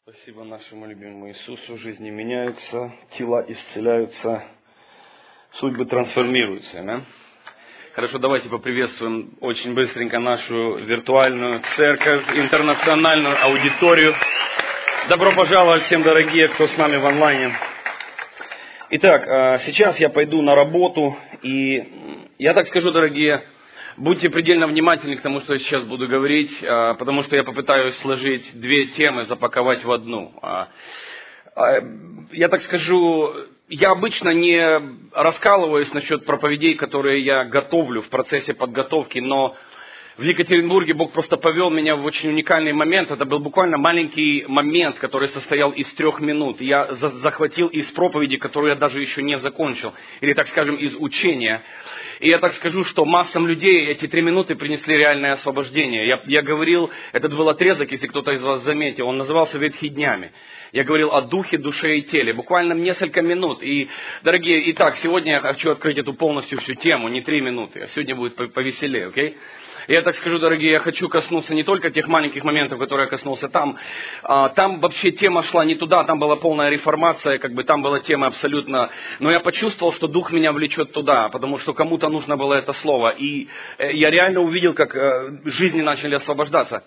Спасибо нашему любимому Иисусу. Жизни меняются, тела исцеляются, судьбы трансформируются. Да? Хорошо, давайте поприветствуем очень быстренько нашу виртуальную церковь, интернациональную аудиторию. Добро пожаловать всем, дорогие, кто с нами в онлайне. Итак, сейчас я пойду на работу, и я так скажу, дорогие, будьте предельно внимательны к тому, что я сейчас буду говорить, потому что я попытаюсь сложить две темы, запаковать в одну. Я так скажу, я обычно не раскалываюсь насчет проповедей, которые я готовлю в процессе подготовки, но в Екатеринбурге Бог просто повел меня в очень уникальный момент. Это был буквально маленький момент, который состоял из 3 минут. Я захватил из проповеди, которую я даже еще не закончил, или, так скажем, из учения. И я так скажу, что массам людей эти 3 минуты принесли реальное освобождение. Я говорил, этот был отрезок, если кто-то из вас заметил, он назывался «Ветхи днями». Я говорил о духе, душе и теле, буквально несколько минут. И, дорогие, итак, сегодня я хочу открыть эту полностью всю тему, не 3 минуты, а сегодня будет повеселее, окей? Я так скажу, дорогие, я хочу коснуться не только тех маленьких моментов, которые я коснулся там. Там вообще тема шла не туда, там была полная реформация, там была тема абсолютно. Но я почувствовал, что Дух меня влечет туда, потому что кому-то нужно было это слово. И я реально увидел, как жизни начали освобождаться.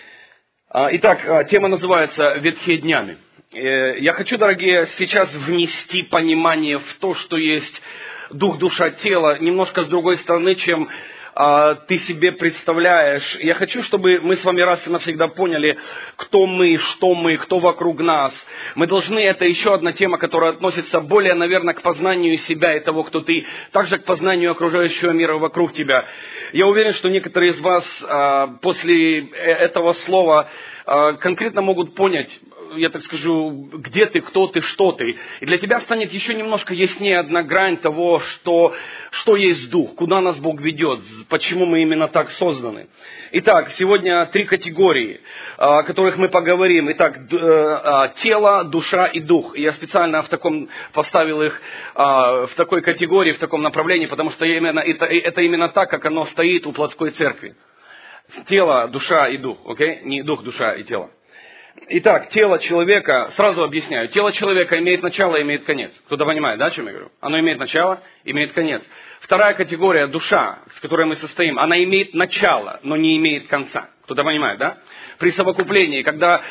Итак, тема называется «Ветхие днями». Я хочу, дорогие, сейчас внести понимание в то, что есть дух, душа, тело, немножко с другой стороны, чем ты себе представляешь. Я хочу, чтобы мы с вами раз и навсегда поняли, кто мы, кто вокруг нас. Мы должны, это еще одна тема, которая относится более, наверное, к познанию себя и того, кто ты, также к познанию окружающего мира вокруг тебя. Я уверен, что некоторые из вас после этого слова конкретно могут понять, я так скажу, где ты, кто ты, что ты. И для тебя станет еще немножко яснее одна грань того, что есть Дух, куда нас Бог ведет, почему мы именно так созданы. Итак, сегодня 3 категории, о которых мы поговорим. Итак, тело, душа и дух. Я специально поставил их в такой категории, в таком направлении, потому что это именно так, как оно стоит у плотской церкви. Тело, душа и дух, окей? Не дух, душа и тело. Итак, тело человека, сразу объясняю, тело человека имеет начало и имеет конец. Кто-то понимает, да, о чем я говорю? Оно имеет начало, имеет конец. Вторая категория, душа, с которой мы состоим, она имеет начало, но не имеет конца. Кто-то понимает, да? При совокуплении, когда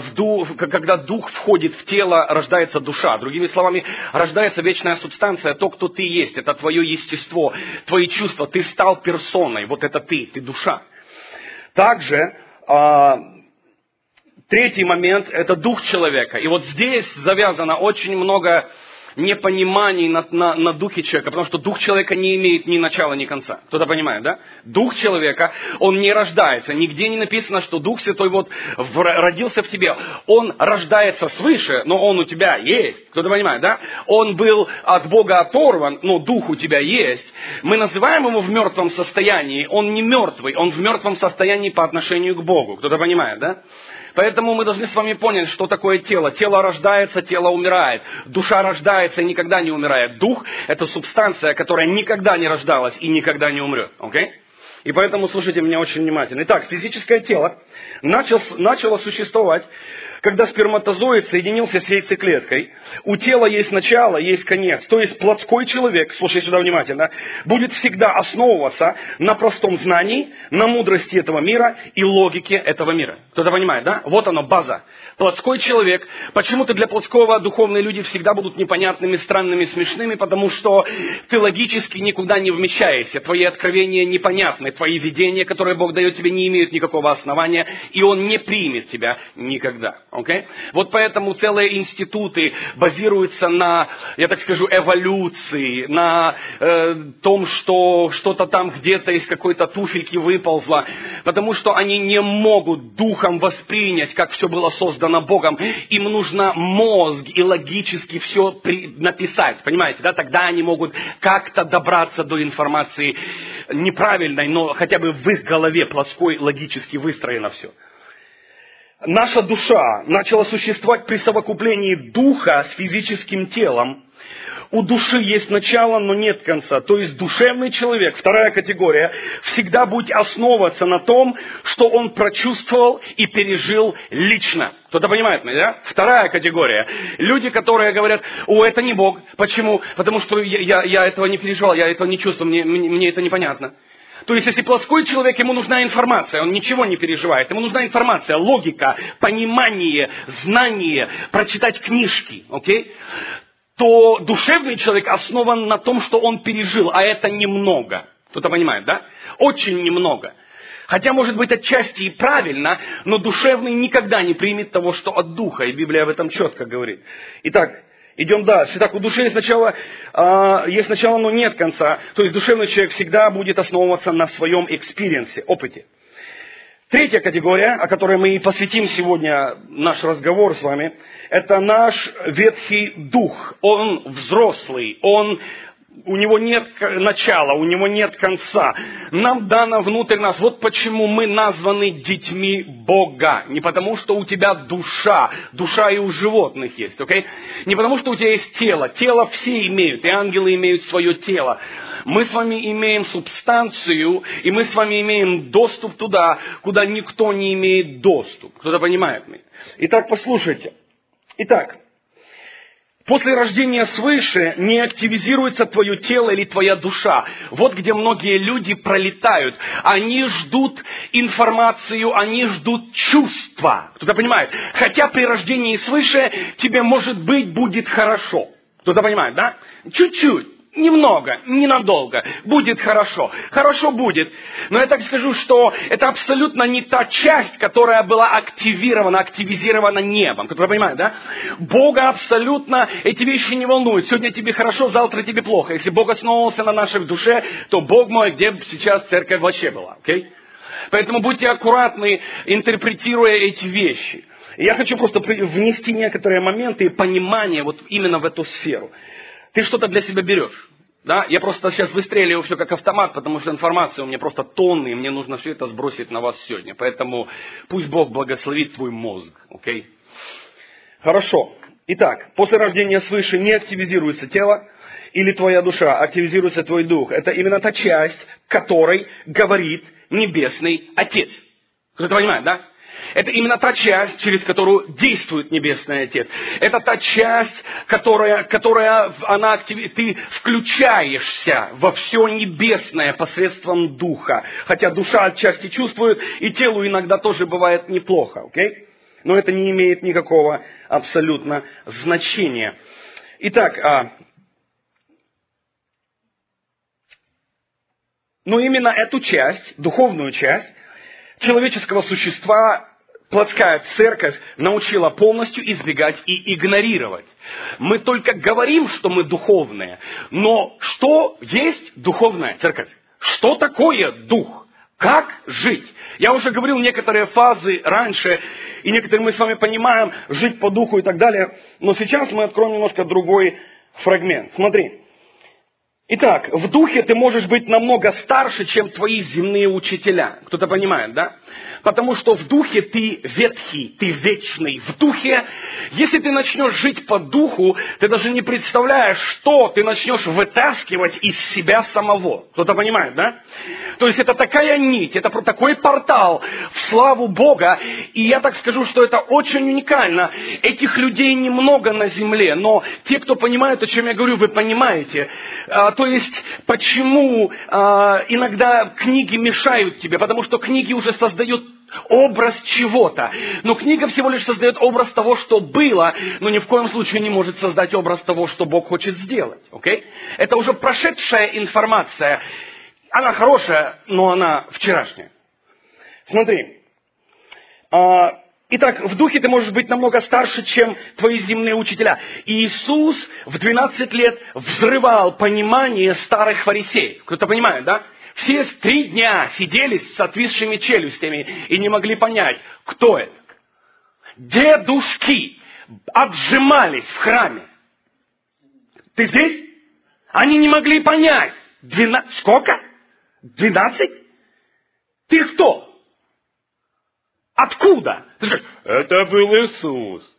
дух входит в тело, рождается душа. Другими словами, рождается вечная субстанция, то, кто ты есть, это твое естество, твои чувства, ты стал персоной, вот это ты душа. Также третий момент – это дух человека. И вот здесь завязано очень много непониманий на духе человека, потому что дух человека не имеет ни начала, ни конца. Кто-то понимает, да? Дух человека, он не рождается. Нигде не написано, что Дух Святой родился в тебе. Он рождается свыше, но он у тебя есть. Кто-то понимает, да? Он был от Бога оторван, но Дух у тебя есть. Мы называем его в мертвом состоянии. Он не мертвый, он в мертвом состоянии по отношению к Богу. Кто-то понимает, да? Поэтому мы должны с вами понять, что такое тело. Тело рождается, тело умирает. Душа рождается и никогда не умирает. Дух – это субстанция, которая никогда не рождалась и никогда не умрет. Okay? И поэтому слушайте меня очень внимательно. Итак, физическое тело начало существовать, когда сперматозоид соединился с яйцеклеткой. У тела есть начало, есть конец. То есть плотской человек, слушай сюда внимательно, будет всегда основываться на простом знании, на мудрости этого мира и логике этого мира. Кто-то понимает, да? Вот оно, база. Плотской человек. Почему-то для плотского духовные люди всегда будут непонятными, странными, смешными, потому что ты логически никуда не вмещаешься. Твои откровения непонятны. Твои видения, которые Бог дает тебе, не имеют никакого основания, и Он не примет тебя никогда. Okay? Вот поэтому целые институты базируются на, я так скажу, эволюции, на том, что что-то там где-то из какой-то туфельки выползло, потому что они не могут духом воспринять, как все было создано Богом. Им нужно мозг и логически все написать, понимаете, да? Тогда они могут как-то добраться до информации неправильной, но хотя бы в их голове плоской логически выстроено все. Наша душа начала существовать при совокуплении духа с физическим телом у души есть начало, но нет конца. То есть душевный человек, вторая категория, всегда будет основываться на том, что он прочувствовал и пережил лично. Кто-то понимает меня, да? Вторая категория. Люди, которые говорят: о, это не Бог. Почему? Потому что я этого не переживал, я этого не чувствую, мне это непонятно. То есть, если плоской человек, ему нужна информация, он ничего не переживает. Ему нужна информация, логика, понимание, знание, прочитать книжки, окей? То душевный человек основан на том, что он пережил, а это немного. Кто-то понимает, да? Очень немного. Хотя, может быть, отчасти и правильно, но душевный никогда не примет того, что от духа, и Библия об этом четко говорит. Итак, идем дальше. Итак, у души есть начало, но нет конца. То есть душевный человек всегда будет основываться на своем экспириенсе, опыте. Третья категория, о которой мы и посвятим сегодня наш разговор с вами, это наш ветхий дух. Он взрослый, у него нет начала, у него нет конца. Нам дано внутрь нас. Вот почему мы названы детьми Бога. Не потому, что у тебя душа и у животных есть, окей? Не потому, что у тебя есть тело. Тело все имеют, и ангелы имеют свое тело. Мы с вами имеем субстанцию, и мы с вами имеем доступ туда, куда никто не имеет доступ. Кто-то понимает меня? Итак, послушайте. Итак, после рождения свыше не активизируется твое тело или твоя душа. Вот где многие люди пролетают. Они ждут информацию, они ждут чувства. Кто-то понимает? Хотя при рождении свыше тебе, может быть, будет хорошо. Кто-то понимает, да? Чуть-чуть. Немного, ненадолго. Будет хорошо. Хорошо будет. Но я так скажу, что это абсолютно не та часть, которая была активизирована небом. Кто-то понимает, да? Бога абсолютно эти вещи не волнуют. Сегодня тебе хорошо, завтра тебе плохо. Если Бог основывался на нашей душе, то Бог мой, где бы сейчас церковь вообще была. Okay? Поэтому будьте аккуратны, интерпретируя эти вещи. И я хочу просто внести некоторые моменты и понимание вот именно в эту сферу. Ты что-то для себя берешь. Да? Я просто сейчас выстреливаю все как автомат, потому что информации у меня просто тонны, и мне нужно все это сбросить на вас сегодня. Поэтому пусть Бог благословит твой мозг. Okay? Хорошо. Итак, после рождения свыше не активизируется тело или твоя душа, активизируется твой дух. Это именно та часть, которой говорит Небесный Отец. Кто-то понимает, да? Это именно та часть, через которую действует Небесный Отец. Это та часть, которая ты включаешься во все небесное посредством Духа. Хотя душа отчасти чувствует, и телу иногда тоже бывает неплохо. Okay? Но это не имеет никакого абсолютно значения. Итак, но именно эту часть, духовную часть, человеческого существа плотская церковь научила полностью избегать и игнорировать. Мы только говорим, что мы духовные, но что есть духовная церковь? Что такое дух? Как жить? Я уже говорил некоторые фазы раньше, и некоторые мы с вами понимаем, жить по духу и так далее, но сейчас мы откроем немножко другой фрагмент. Смотри. Итак, в духе ты можешь быть намного старше, чем твои земные учителя. Кто-то понимает, да? Потому что в духе ты ветхий, ты вечный. В духе, если ты начнешь жить по духу, ты даже не представляешь, что ты начнешь вытаскивать из себя самого. Кто-то понимает, да? То есть это такая нить, это такой портал в славу Бога. И я так скажу, что это очень уникально. Этих людей немного на земле, но те, кто понимает, о чем я говорю, вы понимаете. То есть, почему иногда книги мешают тебе? Потому что книги уже создают образ чего-то. Но книга всего лишь создает образ того, что было, но ни в коем случае не может создать образ того, что Бог хочет сделать. Okay? Это уже прошедшая информация. Она хорошая, но она вчерашняя. Смотри. Итак, в духе ты можешь быть намного старше, чем твои земные учителя. И Иисус в 12 лет взрывал понимание старых фарисеев. Кто-то понимает, да? Все 3 дня сидели с отвисшими челюстями и не могли понять, кто это. Дедушки отжимались в храме. Ты здесь? Они не могли понять. Сколько? 12? Ты кто? Откуда? Ты скажешь, это был Иисус.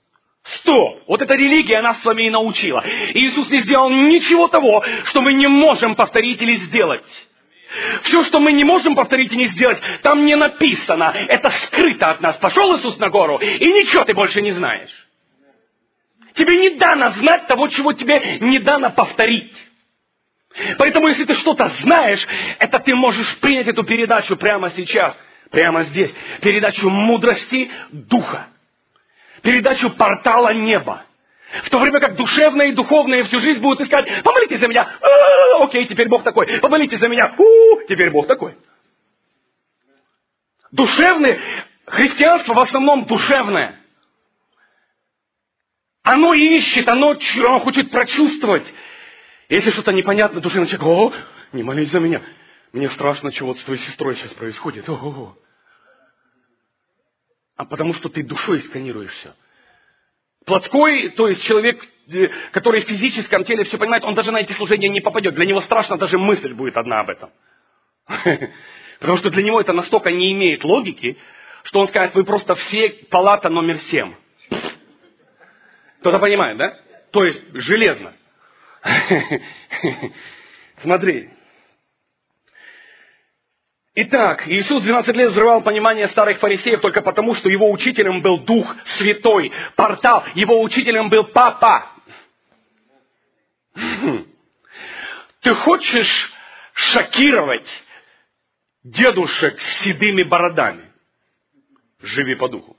100. Вот эта религия нас с вами и научила. И Иисус не сделал ничего того, что мы не можем повторить или сделать. Все, что мы не можем повторить и не сделать, там не написано. Это скрыто от нас. Пошел Иисус на гору, и ничего ты больше не знаешь. Тебе не дано знать того, чего тебе не дано повторить. Поэтому, если ты что-то знаешь, это ты можешь принять эту передачу прямо сейчас, прямо здесь. Передачу мудрости Духа. Передачу портала неба. В то время как душевное и духовное всю жизнь будут искать: помолитесь за меня, окей, теперь Бог такой. Помолитесь за меня, теперь Бог такой. Душевное, христианство в основном душевное. Оно ищет, оно хочет прочувствовать. Если что-то непонятно, душевный человек: не молись за меня. Мне страшно, чего с твоей сестрой сейчас происходит. А потому что ты душой сканируешь все. Плотской, то есть человек, который в физическом теле все понимает, он даже на эти служения не попадет. Для него страшно, даже мысль будет одна об этом. Потому что для него это настолько не имеет логики, что он скажет: вы просто все палата номер 7. Кто-то понимает, да? То есть железно. Смотри. Итак, Иисус 12 лет взрывал понимание старых фарисеев только потому, что его учителем был Дух Святой, портал, его учителем был Папа. Ты хочешь шокировать дедушек с седыми бородами? Живи по Духу.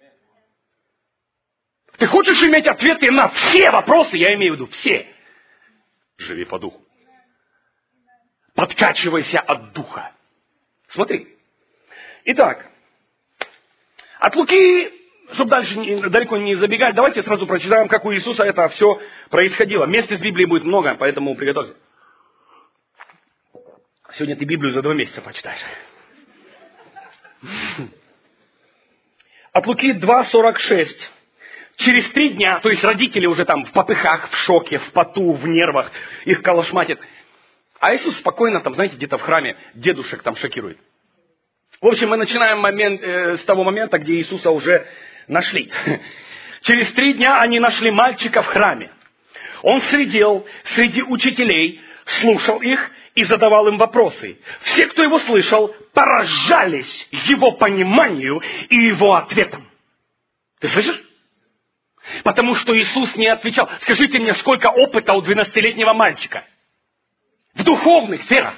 Ты хочешь иметь ответы на все вопросы, я имею в виду все? Живи по Духу. Подкачивайся от Духа. Смотри. Итак, от Луки, чтобы дальше далеко не забегать, давайте сразу прочитаем, как у Иисуса это все происходило. Мест из Библии будет много, поэтому приготовься. Сегодня ты Библию за 2 месяца почитаешь. От Луки 2:46. Через 3 дня, то есть родители уже там в попыхах, в шоке, в поту, в нервах, их колошматит. А Иисус спокойно там, знаете, где-то в храме дедушек там шокирует. В общем, мы начинаем с того момента, где Иисуса уже нашли. Через 3 дня они нашли мальчика в храме. Он сидел среди учителей, слушал их и задавал им вопросы. Все, кто его слышал, поражались его пониманию и его ответам. Ты слышишь? Потому что Иисус не отвечал. Скажите мне, сколько опыта у 12-летнего мальчика? В духовных сферах.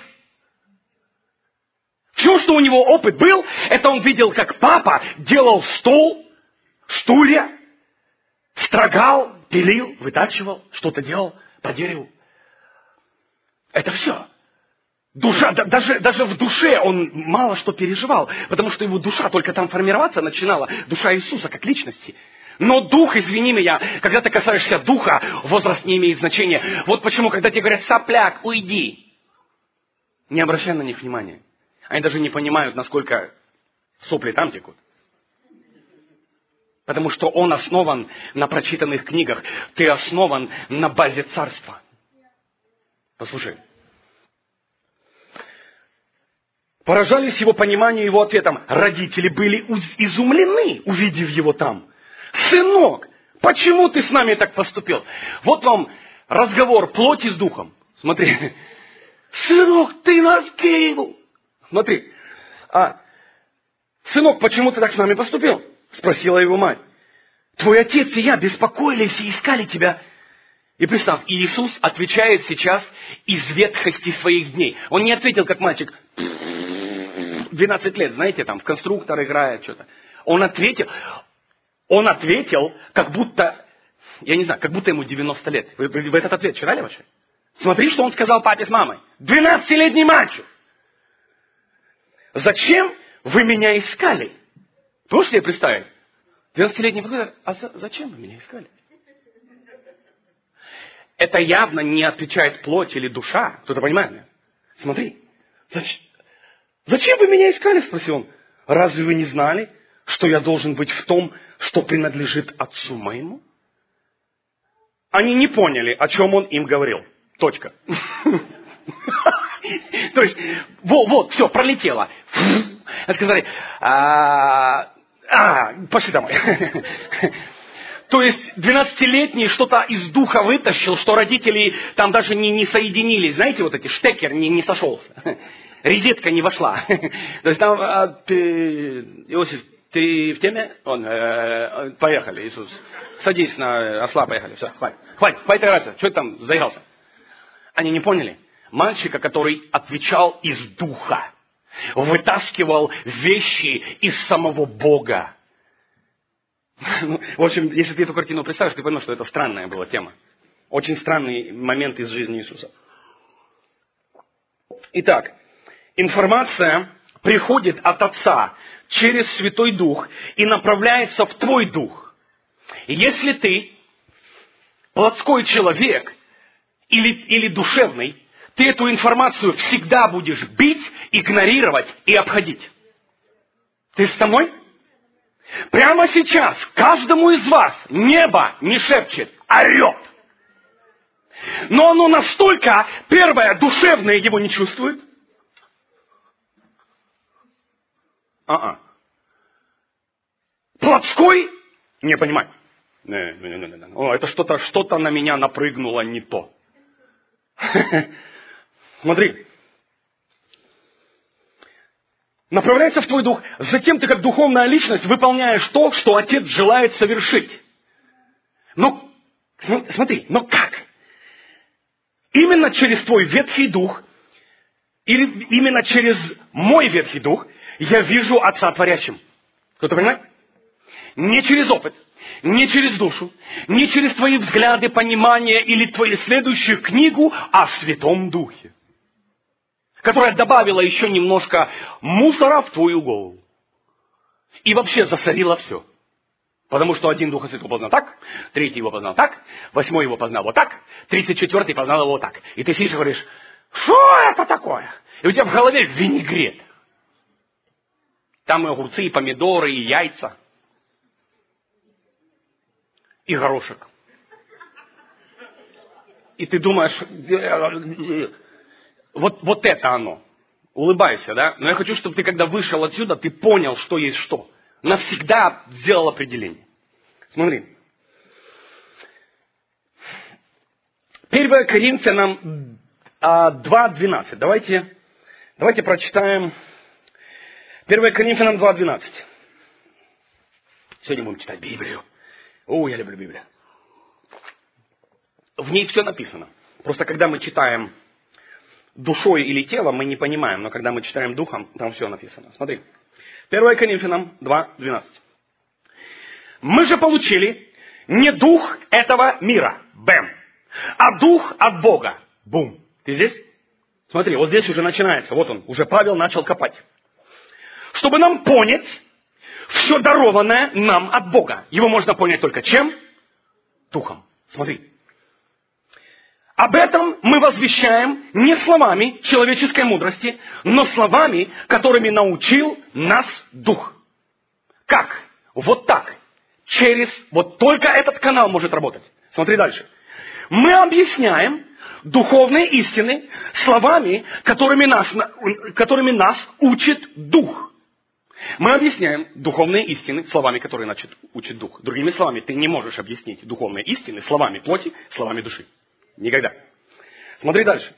Все, что у него опыт был, это он видел, как папа делал стол, стулья, строгал, пилил, вытачивал, что-то делал по дереву. Это все. Душа, даже в душе он мало что переживал, потому что его душа только там формироваться начинала, душа Иисуса как личности. Но дух, извини меня, когда ты касаешься духа, возраст не имеет значения. Вот почему, когда тебе говорят: сопляк, уйди, не обращай на них внимания. Они даже не понимают, насколько сопли там текут. Потому что он основан на прочитанных книгах. Ты основан на базе царства. Послушай. Поражались его пониманию и его ответам. Родители были изумлены, увидев его там. Сынок, почему ты с нами так поступил? Вот вам разговор плоти с духом. Смотри. Сынок, ты нас кинул. Смотри. Сынок, почему ты так с нами поступил? Спросила его мать. Твой отец и я беспокоились и искали тебя. И представь, Иисус отвечает сейчас из ветхости своих дней. Он не ответил, как мальчик, 12 лет, знаете, там в конструктор играет что-то. Он ответил, как будто, я не знаю, как будто ему 90 лет. Вы этот ответ читали вообще? Смотри, что он сказал папе с мамой. 12-летний мальчик. Зачем вы меня искали? Можете себе представить? 12-летний мальчик, зачем вы меня искали? Это явно не отвечает плоть или душа. Кто-то понимает меня? Смотри. Зачем вы меня искали? Спросил он. Разве вы не знали, что я должен быть в том, что принадлежит отцу моему? Они не поняли, о чем он им говорил. Точка. То есть, вот, все, пролетело. Сказали, пошли домой. То есть 12-летний что-то из духа вытащил, что родители там даже не соединились. Знаете, вот эти штекер не сошелся. Розетка не вошла. То есть там, Иосиф, ты в теме? Поехали, Иисус. Садись на осла, поехали. Все, хватит играться. Что ты там заигрался? Они не поняли. Мальчика, который отвечал из духа, вытаскивал вещи из самого Бога. В общем, если ты эту картину представишь, ты поймешь, что это странная была тема. Очень странный момент из жизни Иисуса. Итак, информация приходит от Отца через Святой Дух и направляется в твой дух. И если ты плотской человек или душевный, ты эту информацию всегда будешь бить, игнорировать и обходить. Ты со мной? Прямо сейчас каждому из вас небо не шепчет, орет. Но оно настолько, первое, душевное его не чувствует. Плотской не понимает. Это что-то на меня напрыгнуло не то. Смотри. Направляется в твой дух. Затем ты, как духовная личность, выполняешь то, что Отец желает совершить. Но, смотри, но как? Именно через твой ветхий дух, или именно через мой ветхий дух, я вижу Отца творящим. Кто-то понимает? Не через опыт, не через душу, не через твои взгляды, понимание или твою следующую книгу о Святом Духе, которая добавила еще немножко мусора в твою голову. И вообще засорила все. Потому что один Духа Святого познал так, третий его познал так, 8 его познал вот так, 34-й познал его вот так. И ты сидишь и говоришь, что это такое? И у тебя в голове винегрет. Там и огурцы, и помидоры, и яйца. И горошек. И ты думаешь, вот это оно. Улыбайся, да? Но я хочу, чтобы ты, когда вышел отсюда, ты понял, что есть что. Навсегда сделал определение. Смотри. 1 Коринфянам 2:12. Давайте прочитаем 1 Коринфянам 2:12. Сегодня будем читать Библию. Я люблю Библию. В ней все написано. Просто когда мы читаем душой или телом, мы не понимаем. Но когда мы читаем духом, там все написано. Смотри. 1 Коринфянам 2:12. Мы же получили не дух этого мира. Бэм. А дух от Бога. Бум. Ты здесь? Смотри, вот здесь уже начинается. Вот он. Уже Павел начал копать. Чтобы нам понять все дарованное нам от Бога. Его можно понять только чем? Духом. Смотри. Об этом мы возвещаем не словами человеческой мудрости, но словами, которыми научил нас Дух. Как? Вот так. Вот только этот канал может работать. Смотри дальше. Мы объясняем духовные истины словами, которыми нас учит Дух. Мы объясняем духовные истины словами, которые учит Дух. Другими словами, ты не можешь объяснить духовные истины словами плоти, словами души. Никогда. Смотри дальше.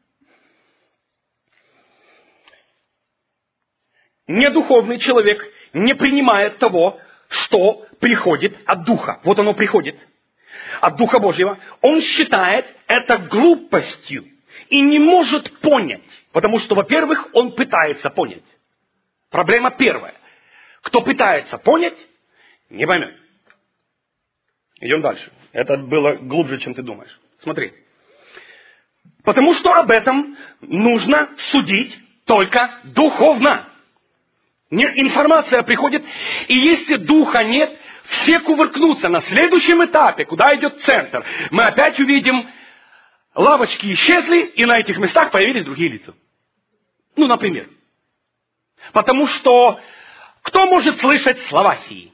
Недуховный человек не принимает того, что приходит от Духа. Вот оно приходит. От Духа Божьего. Он считает это глупостью. И не может понять. Потому что, во-первых, он пытается понять. Проблема первая. Кто пытается понять, не поймет. Идем дальше. Это было глубже, чем ты думаешь. Смотри. Потому что об этом нужно судить только духовно. Информация приходит, и если духа нет, все кувыркнутся. На следующем этапе, куда идет центр, мы опять увидим, лавочки исчезли, и на этих местах появились другие лица. Например. Потому что кто может слышать слова сии?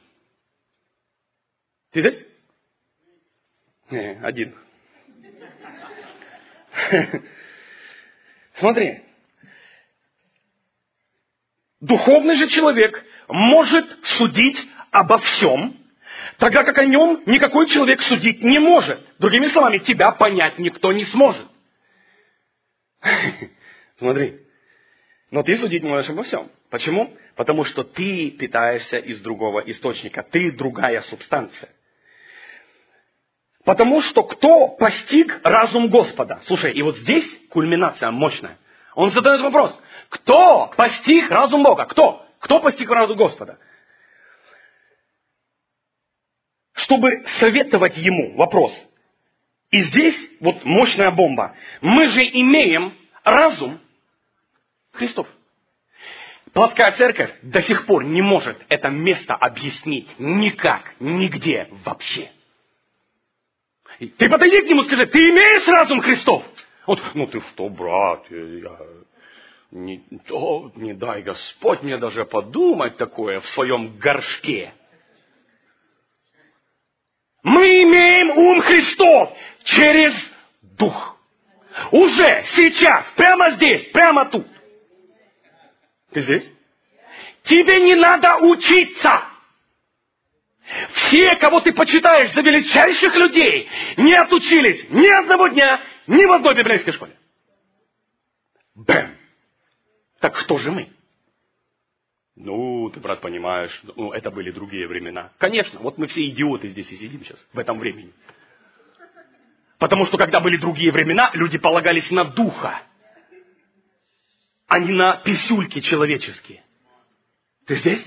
Ты здесь? Один. Смотри. Духовный же человек может судить обо всем, Тогда как о нем никакой человек судить не может. Другими словами, тебя понять никто не сможет. Смотри. Но ты судить можешь обо всем. Почему? Потому что ты питаешься из другого источника. Ты другая субстанция. Потому что кто постиг разум Господа? Слушай, и вот здесь кульминация мощная. Он задает вопрос. Кто постиг разум Бога? Кто? Кто постиг разум Господа? Чтобы советовать ему, вопрос. И здесь вот мощная бомба. Мы же имеем разум Христов. Плотская церковь до сих пор не может это место объяснить никак, нигде вообще. Ты подойди к нему и скажи, ты имеешь разум Христов? Вот, ну ты что, брат, не дай Господь мне даже подумать такое в своем горшке. Мы имеем ум Христов через Дух. Уже сейчас, прямо здесь, прямо тут. Ты здесь? Тебе не надо учиться. Все, кого ты почитаешь за величайших людей, не отучились ни одного дня, ни в одной библейской школе. Бэм! Так кто же мы? Ну, ты, брат, понимаешь, это были другие времена. Конечно, вот мы все идиоты здесь и сидим сейчас, в этом времени. Потому что, когда были другие времена, люди полагались на духа, а не на писюльки человеческие. Ты здесь?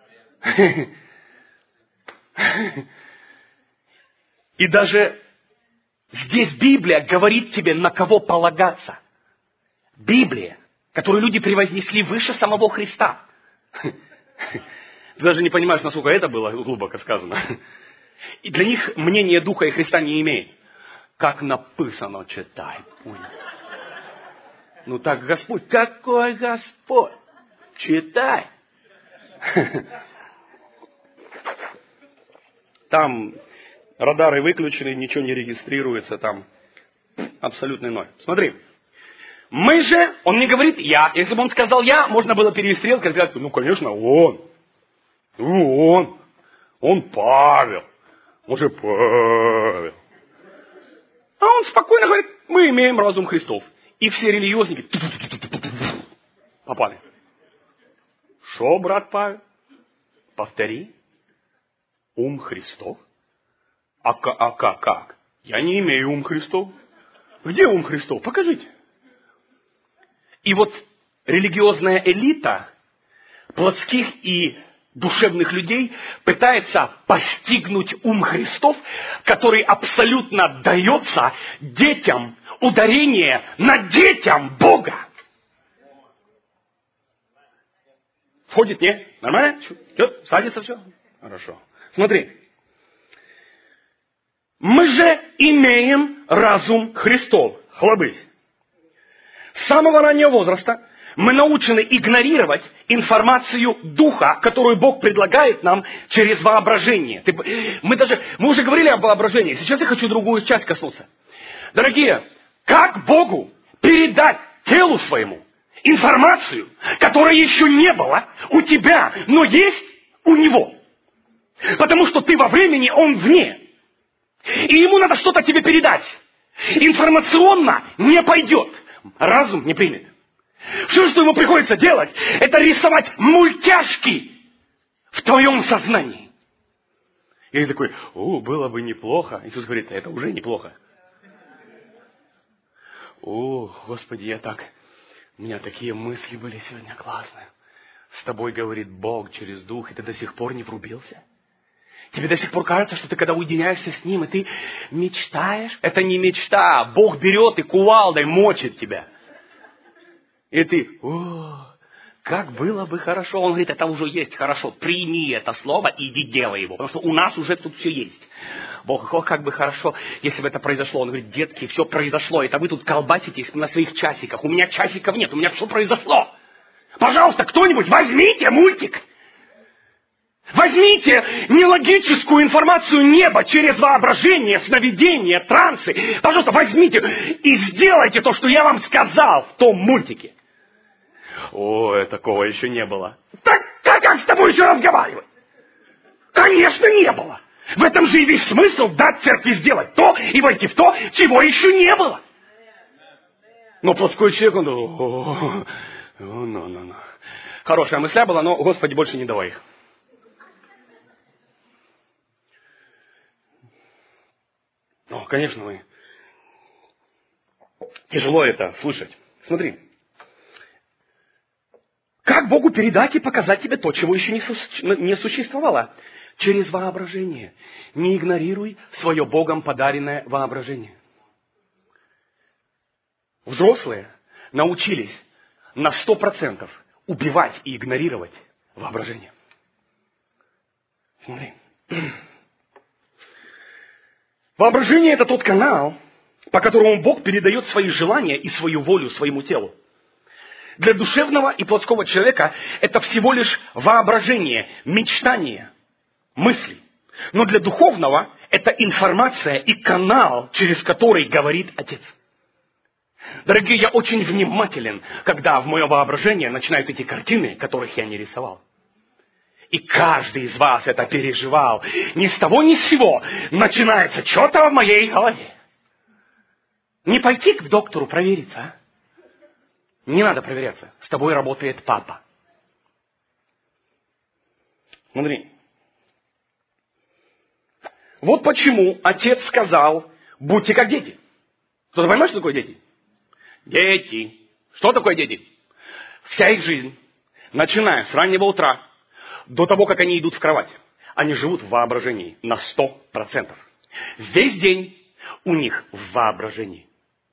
И даже здесь Библия говорит тебе, на кого полагаться. Библия, которую люди превознесли выше самого Христа. Ты даже не понимаешь, насколько это было глубоко сказано. И для них мнение Духа и Христа не имеет. Как написано, читай. Ну так Господь, какой Господь? Читай. Там радары выключены, ничего не регистрируется, там абсолютный ноль. Смотри. Мы же, он не говорит «я». Если бы он сказал «я», можно было перевести стрелку и сказать, ну, конечно, он. Ну, он Павел. Он же Павел. А он спокойно говорит, мы имеем разум Христов. И все религиозники попали. Шо, брат Павел? Повтори. Ум Христов? А как? Я не имею ум Христов. Где ум Христов? Покажите. И вот религиозная элита плотских и душевных людей пытается постигнуть ум Христов, который абсолютно дается детям, ударение на детям Бога. Входит, не? Нормально? Все? Садится все? Хорошо. Смотри. Мы же имеем разум Христов. Хлобысь. С самого раннего возраста мы научены игнорировать информацию Духа, которую Бог предлагает нам через воображение. Мы уже говорили об воображении. Сейчас я хочу другую часть коснуться. Дорогие, как Богу передать телу своему информацию, которая еще не была у тебя, но есть у него? Потому что ты во времени, он вне. И ему надо что-то тебе передать. Информационно не пойдет. Разум не примет. Все, что ему приходится делать, это рисовать мультяшки в твоем сознании. И ты такой, было бы неплохо. Иисус говорит, это уже неплохо. Господи, у меня такие мысли были сегодня классные. С тобой говорит Бог через Дух, и ты до сих пор не врубился. Тебе до сих пор кажется, что ты когда уединяешься с Ним, и ты мечтаешь. Это не мечта. Бог берет и кувалдой мочит тебя. И ты, как было бы хорошо. Он говорит, это уже есть хорошо. Прими это слово и иди делай его. Потому что у нас уже тут все есть. Бог, как бы хорошо, если бы это произошло. Он говорит, детки, все произошло. Это вы тут колбаситесь на своих часиках. У меня часиков нет, у меня все произошло. Пожалуйста, кто-нибудь возьмите мультик. Возьмите нелогическую информацию неба через воображение, сновидение, трансы. Пожалуйста, возьмите и сделайте то, что я вам сказал в том мультике. Такого еще не было. Так как с тобой еще разговаривать? Конечно, не было. В этом же и весь смысл дать церкви сделать то и войти в то, чего еще не было. Но плотской человек, он... Хорошая мысля была, но, Господи, больше не давай их. Ну, конечно, мы... Тяжело это слышать. Смотри. Как Богу передать и показать тебе то, чего еще не существовало? Через воображение. Не игнорируй свое Богом подаренное воображение. Взрослые научились на 100% убивать и игнорировать воображение. Смотри. Воображение – это тот канал, по которому Бог передает свои желания и свою волю своему телу. Для душевного и плотского человека это всего лишь воображение, мечтание, мысли. Но для духовного это информация и канал, через который говорит Отец. Дорогие, я очень внимателен, когда в мое воображение начинают идти картины, которых я не рисовал. И каждый из вас это переживал. Ни с того, ни с сего начинается что-то в моей голове. Не пойти к доктору провериться, а? Не надо проверяться. С тобой работает папа. Смотри. Вот почему Отец сказал, будьте как дети. Кто-то понимает, что такое дети? Дети. Что такое дети? Вся их жизнь, начиная с раннего утра, до того, как они идут в кровать, они живут в воображении на 100%. Весь день у них в воображении.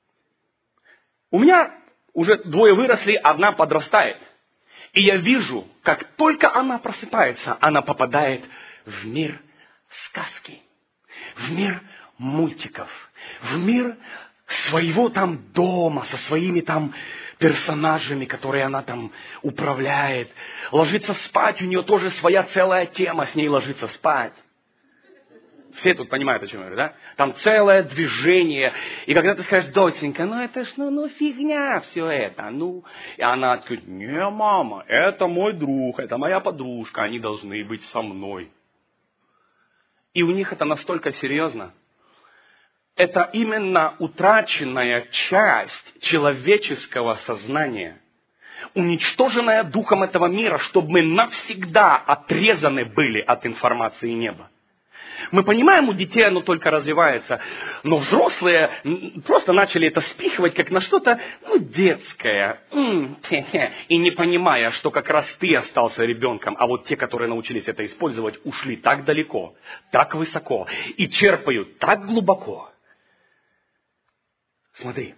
У меня уже 2 выросли, 1 подрастает. И я вижу, как только она просыпается, она попадает в мир сказки, в мир мультиков, в мир своего там дома, со своими там персонажами, которые она там управляет. Ложится спать, у нее тоже своя целая тема, с ней ложится спать. Все тут понимают, о чем я говорю, да? Там целое движение. И когда ты скажешь, доченька, ну это ж, ну фигня все это. Ну, и она говорит, не, мама, это мой друг, это моя подружка, они должны быть со мной. И у них это настолько серьезно. Это именно утраченная часть человеческого сознания, уничтоженная духом этого мира, чтобы мы навсегда отрезаны были от информации неба. Мы понимаем, у детей оно только развивается, но взрослые просто начали это спихивать как на что-то детское. И не понимая, что как раз ты остался ребенком, а вот те, которые научились это использовать, ушли так далеко, так высоко и черпают так глубоко. Смотри.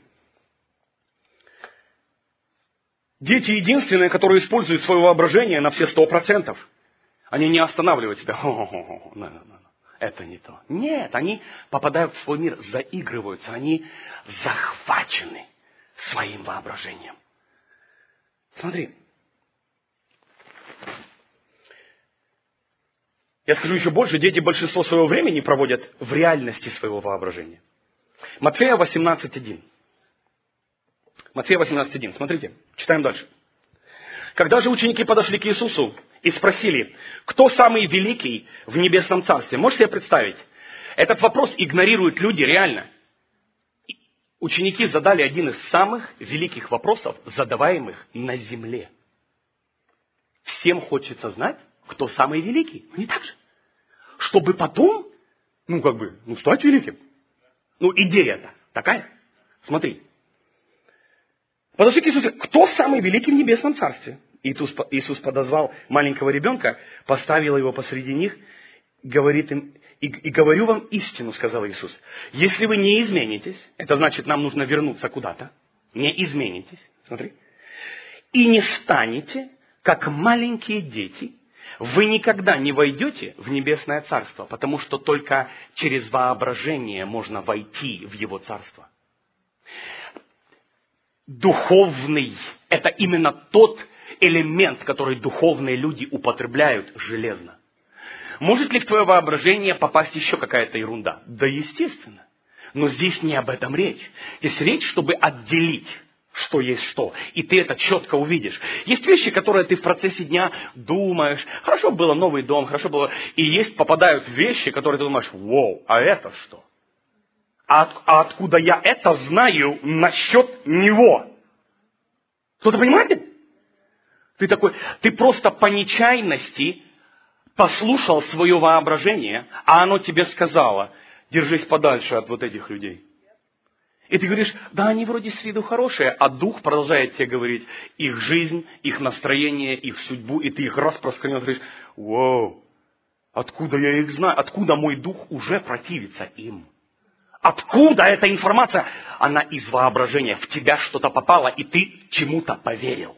Дети единственные, которые используют свое воображение на все 100%. Они не останавливают себя. Это не то. Нет, они попадают в свой мир, заигрываются, они захвачены своим воображением. Смотри. Я скажу еще больше, дети большинство своего времени проводят в реальности своего воображения. Матфея 18:1. Матфея 18:1. Смотрите, читаем дальше. Когда же ученики подошли к Иисусу и спросили, кто самый великий в небесном царстве? Можете себе представить? Этот вопрос игнорируют люди реально. Ученики задали один из самых великих вопросов, задаваемых на земле. Всем хочется знать, кто самый великий. Не так же? Чтобы потом, стать великим. Идея-то такая. Смотри. Подошли к Иисусу. Кто самый великий в небесном царстве? Иисус подозвал маленького ребенка, поставил его посреди них, говорит им, и говорю вам истину, сказал Иисус. Если вы не изменитесь, это значит, нам нужно вернуться куда-то, не изменитесь, смотри, и не станете, как маленькие дети, вы никогда не войдете в небесное царство, потому что только через воображение можно войти в его царство. Духовный – это именно тот элемент, который духовные люди употребляют железно. Может ли в твое воображение попасть еще какая-то ерунда? Да, естественно. Но здесь не об этом речь. Здесь речь, чтобы отделить что есть что. И ты это четко увидишь. Есть вещи, которые ты в процессе дня думаешь. Хорошо было новый дом, хорошо было. И попадают вещи, которые ты думаешь, вау, а это что? А откуда я это знаю насчет него? Кто-то понимает? Ты просто по нечаянности послушал свое воображение, а оно тебе сказало, держись подальше от вот этих людей. И ты говоришь, да, они вроде с виду хорошие, а дух продолжает тебе говорить их жизнь, их настроение, их судьбу, и ты их раз просканил, и говоришь, вау, откуда я их знаю, откуда мой дух уже противится им? Откуда эта информация? Она из воображения, в тебя что-то попало, и ты чему-то поверил.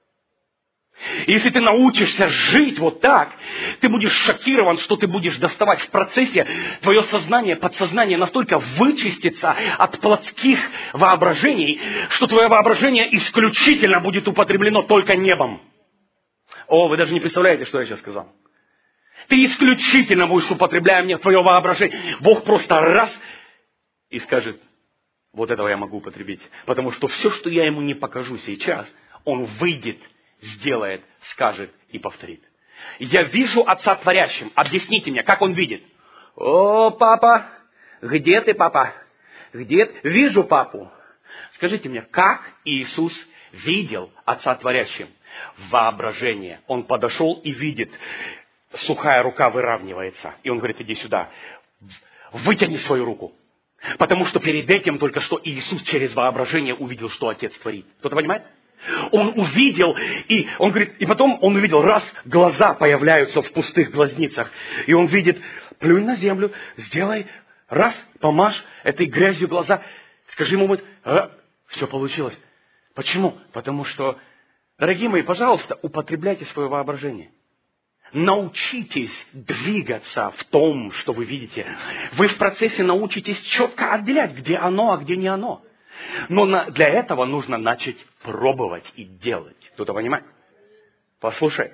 И если ты научишься жить вот так, ты будешь шокирован, что ты будешь доставать в процессе. Твое сознание, подсознание настолько вычистится от плотских воображений, что твое воображение исключительно будет употреблено только небом. О, вы даже не представляете, что я сейчас сказал. Ты исключительно будешь употребляя мне твое воображение. Бог просто раз и скажет, вот этого я могу употребить. Потому что все, что я ему не покажу сейчас, он выйдет, сделает, скажет и повторит. Я вижу Отца Творящим. Объясните мне, как Он видит? О, папа, где ты, папа? Где ты? Вижу папу. Скажите мне, как Иисус видел Отца Творящим? Воображение. Он подошел и видит, сухая рука выравнивается. И Он говорит, иди сюда, вытяни свою руку. Потому что перед этим только что Иисус через воображение увидел, что Отец творит. Кто-то понимает? Он увидел, и он говорит, и потом он увидел, раз глаза появляются в пустых глазницах, и он видит, плюнь на землю, сделай, раз, помажь этой грязью глаза, скажи ему, все получилось. Почему? Потому что, дорогие мои, пожалуйста, употребляйте свое воображение. Научитесь двигаться в том, что вы видите. Вы в процессе научитесь четко отделять, где оно, а где не оно. Но для этого нужно начать пробовать и делать. Кто-то понимает? Послушай.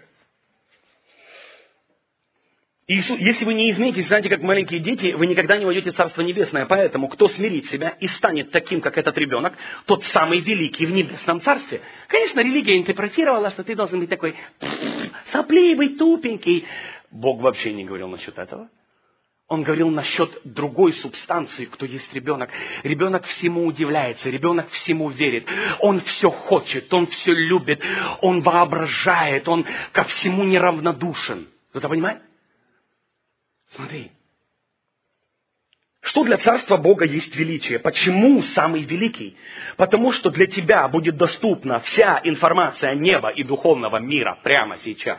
Иисус, если вы не изменитесь, знаете, как маленькие дети, вы никогда не войдете в Царство Небесное. Поэтому, кто смирит себя и станет таким, как этот ребенок, тот самый великий в Небесном Царстве. Конечно, религия интерпретировала, что ты должен быть такой сопливый, тупенький. Бог вообще не говорил насчет этого. Он говорил насчет другой субстанции, кто есть ребенок. Ребенок всему удивляется, ребенок всему верит. Он все хочет, он все любит, он воображает, он ко всему неравнодушен. Кто-то понимает? Смотри. Что для Царства Бога есть величие? Почему самый великий? Потому что для тебя будет доступна вся информация неба и духовного мира прямо сейчас.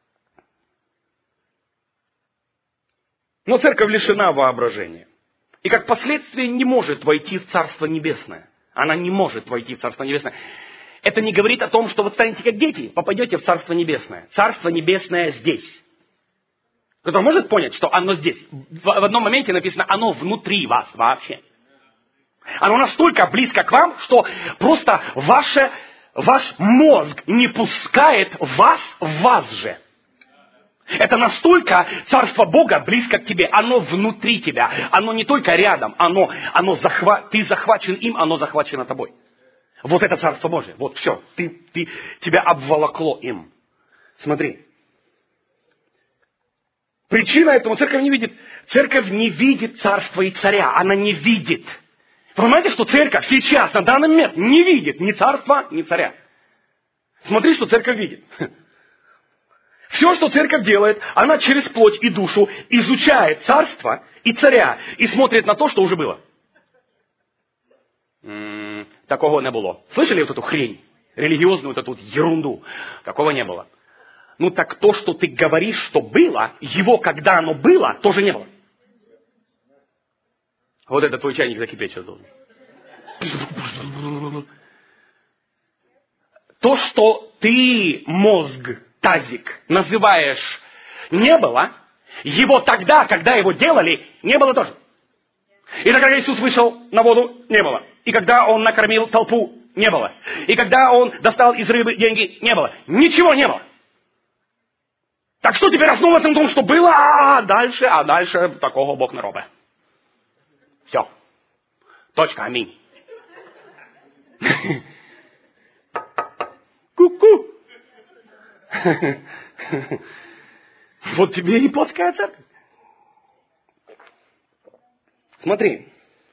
Но церковь лишена воображения. И как последствие не может войти в Царство Небесное. Она не может войти в Царство Небесное. Это не говорит о том, что вы станете как дети, попадете в Царство Небесное. Царство Небесное здесь. Кто-то может понять, что оно здесь? В одном моменте написано, оно внутри вас вообще. Оно настолько близко к вам, что просто ваш мозг не пускает вас в вас же. Это настолько Царство Бога близко к тебе, оно внутри тебя, оно не только рядом, ты захвачен им, оно захвачено тобой. Вот это Царство Божие, вот все, тебя обволокло им. Смотри. Причина этому церковь не видит. Церковь не видит царства и царя, она не видит. Вы понимаете, что церковь сейчас, на данный момент, не видит ни царства, ни царя. Смотри, что церковь видит. Все, что церковь делает, она через плоть и душу изучает царство и царя и смотрит на то, что уже было. Такого не было. Слышали вот эту хрень? Религиозную вот эту вот ерунду. Такого не было. Ну так то, что ты говоришь, что было, его, когда оно было, тоже не было. Вот это твой чайник закипеть сейчас должен. То, что ты, мозг, тазик, называешь не было, его тогда, когда его делали, не было тоже. И тогда Иисус вышел на воду, не было. И когда Он накормил толпу, не было. И когда Он достал из рыбы деньги, не было. Ничего не было. Так что теперь основываться на том, что было, а дальше такого Бог не робить. Все. Точка, аминь. Вот тебе и плотская церковь. Смотри.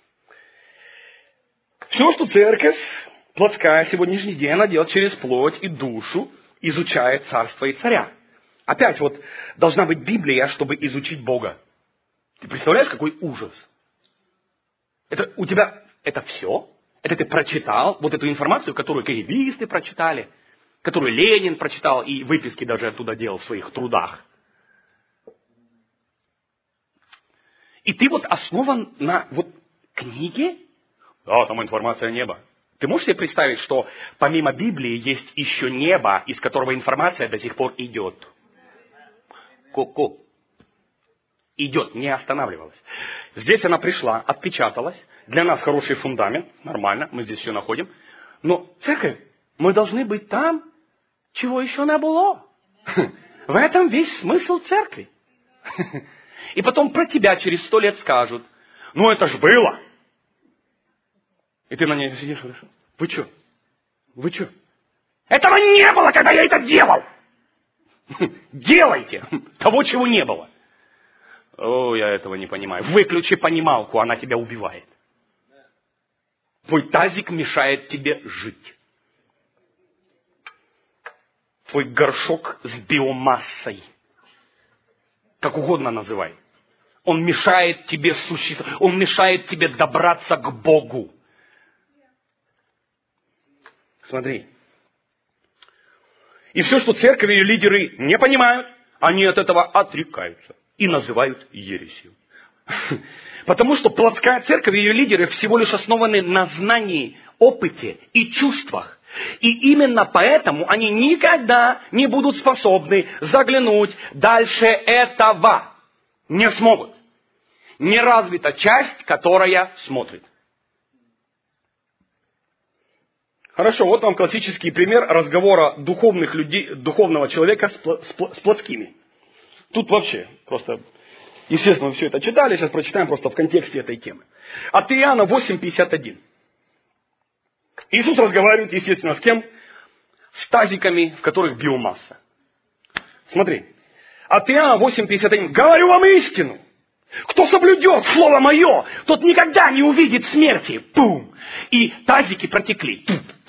Все, что церковь плотская сегодняшний день, она делает через плоть и душу, изучает царство и царя. Опять вот должна быть Библия, чтобы изучить Бога. Ты представляешь, какой ужас? Это у тебя, это все? Это ты прочитал, вот эту информацию, которую кагибисты прочитали, которую Ленин прочитал и выписки даже оттуда делал в своих трудах. И ты вот основан на вот книге? Да, там информация неба. Ты можешь себе представить, что помимо Библии есть еще небо, из которого информация до сих пор идет? Ку-ку. Идет, не останавливалась. Здесь она пришла, отпечаталась. Для нас хороший фундамент, нормально, мы здесь все находим. Но церковь, мы должны быть там, чего еще не было. В этом весь смысл церкви. И потом про тебя через 100 лет скажут, ну это ж было. И ты на ней сидишь, хорошо? Вы что? Вы что? Этого не было, когда я это делал. Делайте того, чего не было. О, я этого не понимаю. Выключи понималку, она тебя убивает. Твой тазик мешает тебе жить. Твой горшок с биомассой. Как угодно называй. Он мешает тебе существовать. Он мешает тебе добраться к Богу. Смотри. И все, что церковь и ее лидеры не понимают, они от этого отрекаются и называют ересью. Потому что плотская церковь и ее лидеры всего лишь основаны на знании, опыте и чувствах. И именно поэтому они никогда не будут способны заглянуть дальше этого. Не смогут. Не развита часть, которая смотрит. Хорошо, вот вам классический пример разговора духовных людей, духовного человека с плотскими. Тут вообще просто, естественно, вы все это читали, сейчас прочитаем просто в контексте этой темы. От Иоанна 8:51. Иисус разговаривает, естественно, с кем? С тазиками, в которых биомасса. Смотри. От Иоанна 8:51. Говорю вам истину. Кто соблюдет слово мое, тот никогда не увидит смерти. Пум! И тазики протекли.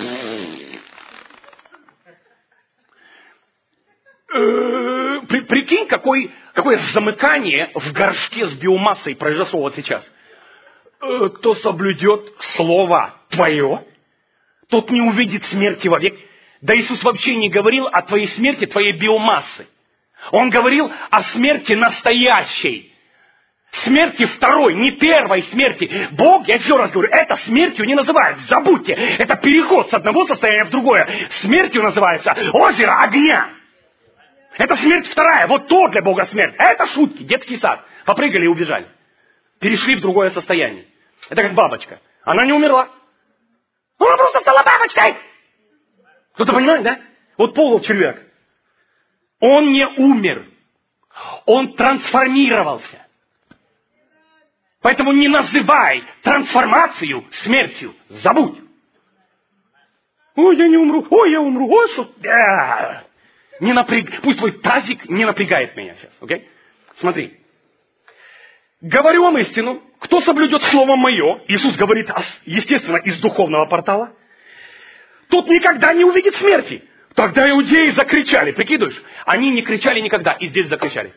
Прикинь, какое замыкание в горшке с биомассой произошло вот сейчас. Кто соблюдет слово твое, тот не увидит смерти вовек. Да Иисус вообще не говорил о твоей смерти, твоей биомассы. Он говорил о смерти настоящей. Смерти второй, не первой смерти. Бог, я еще раз говорю, это смертью не называют. Забудьте, это переход с одного состояния в другое. Смертью называется озеро огня. Это смерть вторая, вот то для Бога смерть. Это шутки, детский сад. Попрыгали и убежали. Перешли в другое состояние. Это как бабочка. Она не умерла. Она просто стала бабочкой. Кто-то понимает, да? Вот Павлов червяк. Он не умер. Он трансформировался. Поэтому не называй трансформацию смертью. Забудь. Ой, я не умру. Ой, я умру. Ой, что... Не Пусть твой тазик не напрягает меня сейчас. Окей? Смотри. Говорю вам истину. Кто соблюдет слово мое, Иисус говорит, естественно, из духовного портала, тот никогда не увидит смерти. Тогда иудеи закричали. Прикидываешь? Они не кричали никогда. И здесь закричали.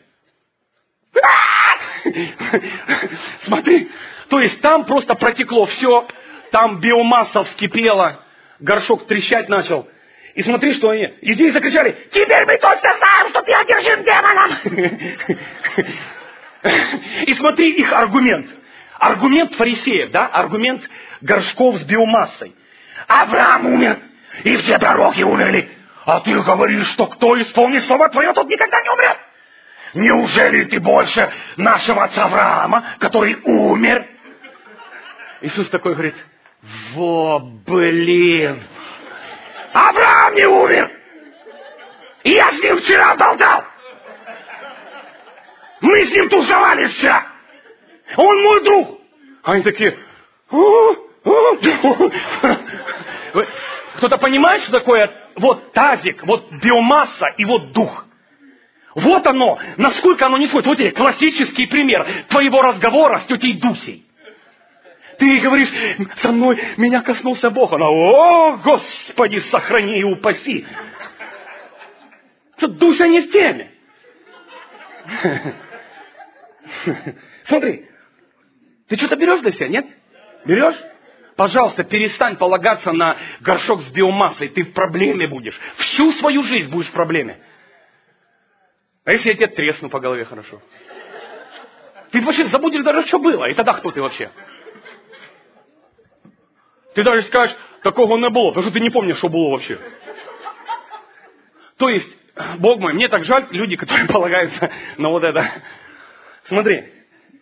Смотри, то есть там просто протекло все, там биомасса вскипела, горшок трещать начал. И смотри, что они, иудеи закричали, теперь мы точно знаем, что ты одержим демоном. И смотри их аргумент. Аргумент фарисеев, да, аргумент горшков с биомассой. Авраам умер, и все пророки умерли. А ты говоришь, что кто исполнит слово твое, тот никогда не умрет. Неужели ты больше нашего отца Авраама, который умер? Иисус такой говорит, во, блин, Авраам не умер. И я с ним вчера болтал. Мы с ним тусовались вчера. Он мой друг. Они такие, кто-то понимает, что такое вот тазик, вот биомасса и вот дух. Вот оно, насколько оно не сходит. Вот тебе классический пример твоего разговора с тетей Дусей. Ты говоришь, со мной меня коснулся Бог. Она, о, Господи, сохрани и упаси. Что Дуся не в теме. Смотри, ты что-то берешь для себя, нет? Берешь? Пожалуйста, перестань полагаться на горшок с биомассой. Ты в проблеме будешь. Всю свою жизнь будешь в проблеме. А если я тебе тресну по голове хорошо? Ты вообще забудешь даже, что было. И тогда кто ты вообще? Ты даже скажешь, такого не было, потому что ты не помнишь, что было вообще. То есть, Бог мой, мне так жаль люди, которые полагаются на вот это. Смотри.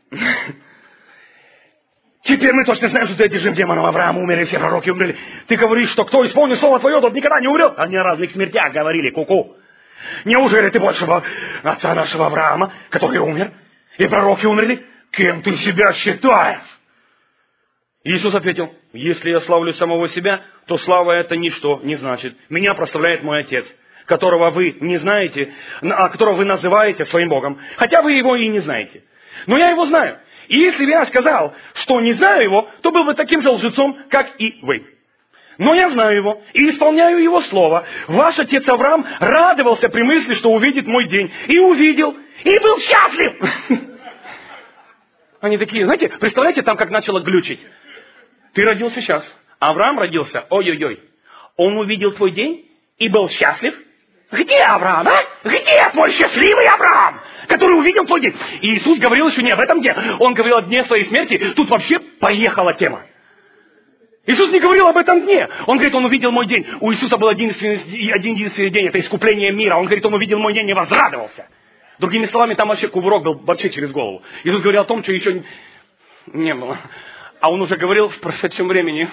Теперь мы точно знаем, что ты одержим демоном. Авраам умер, и все пророки умерли. Ты говоришь, что кто исполнит слово твое, тот никогда не умрет. Они о разных смертях говорили, ку-ку. Неужели ты больше отца нашего Авраама, который умер, и пророки умерли? Кем ты себя считаешь? Иисус ответил, если я славлю самого себя, то слава это ничто не значит. Меня прославляет мой Отец, которого вы не знаете, а которого вы называете своим Богом. Хотя вы его и не знаете. Но я его знаю. И если бы я сказал, что не знаю его, то был бы таким же лжецом, как и вы. Но я знаю его и исполняю его слово. Ваш отец Авраам радовался при мысли, что увидит мой день. И увидел, и был счастлив. Они такие, знаете, представляете, там как начало глючить. Ты родился сейчас, Авраам родился, ой-ой-ой. Он увидел твой день и был счастлив. Где Авраам, а? Где твой счастливый Авраам, который увидел твой день? И Иисус говорил еще не об этом дне. Он говорил о дне своей смерти. Тут вообще поехала тема. Иисус не говорил об этом дне. Он говорит, он увидел мой день. У Иисуса был один единственный день. Это искупление мира. Он говорит, он увидел мой день и возрадовался. Другими словами, там вообще кувырок был вообще через голову. Иисус говорил о том, что еще не было. А он уже говорил в прошедшем времени.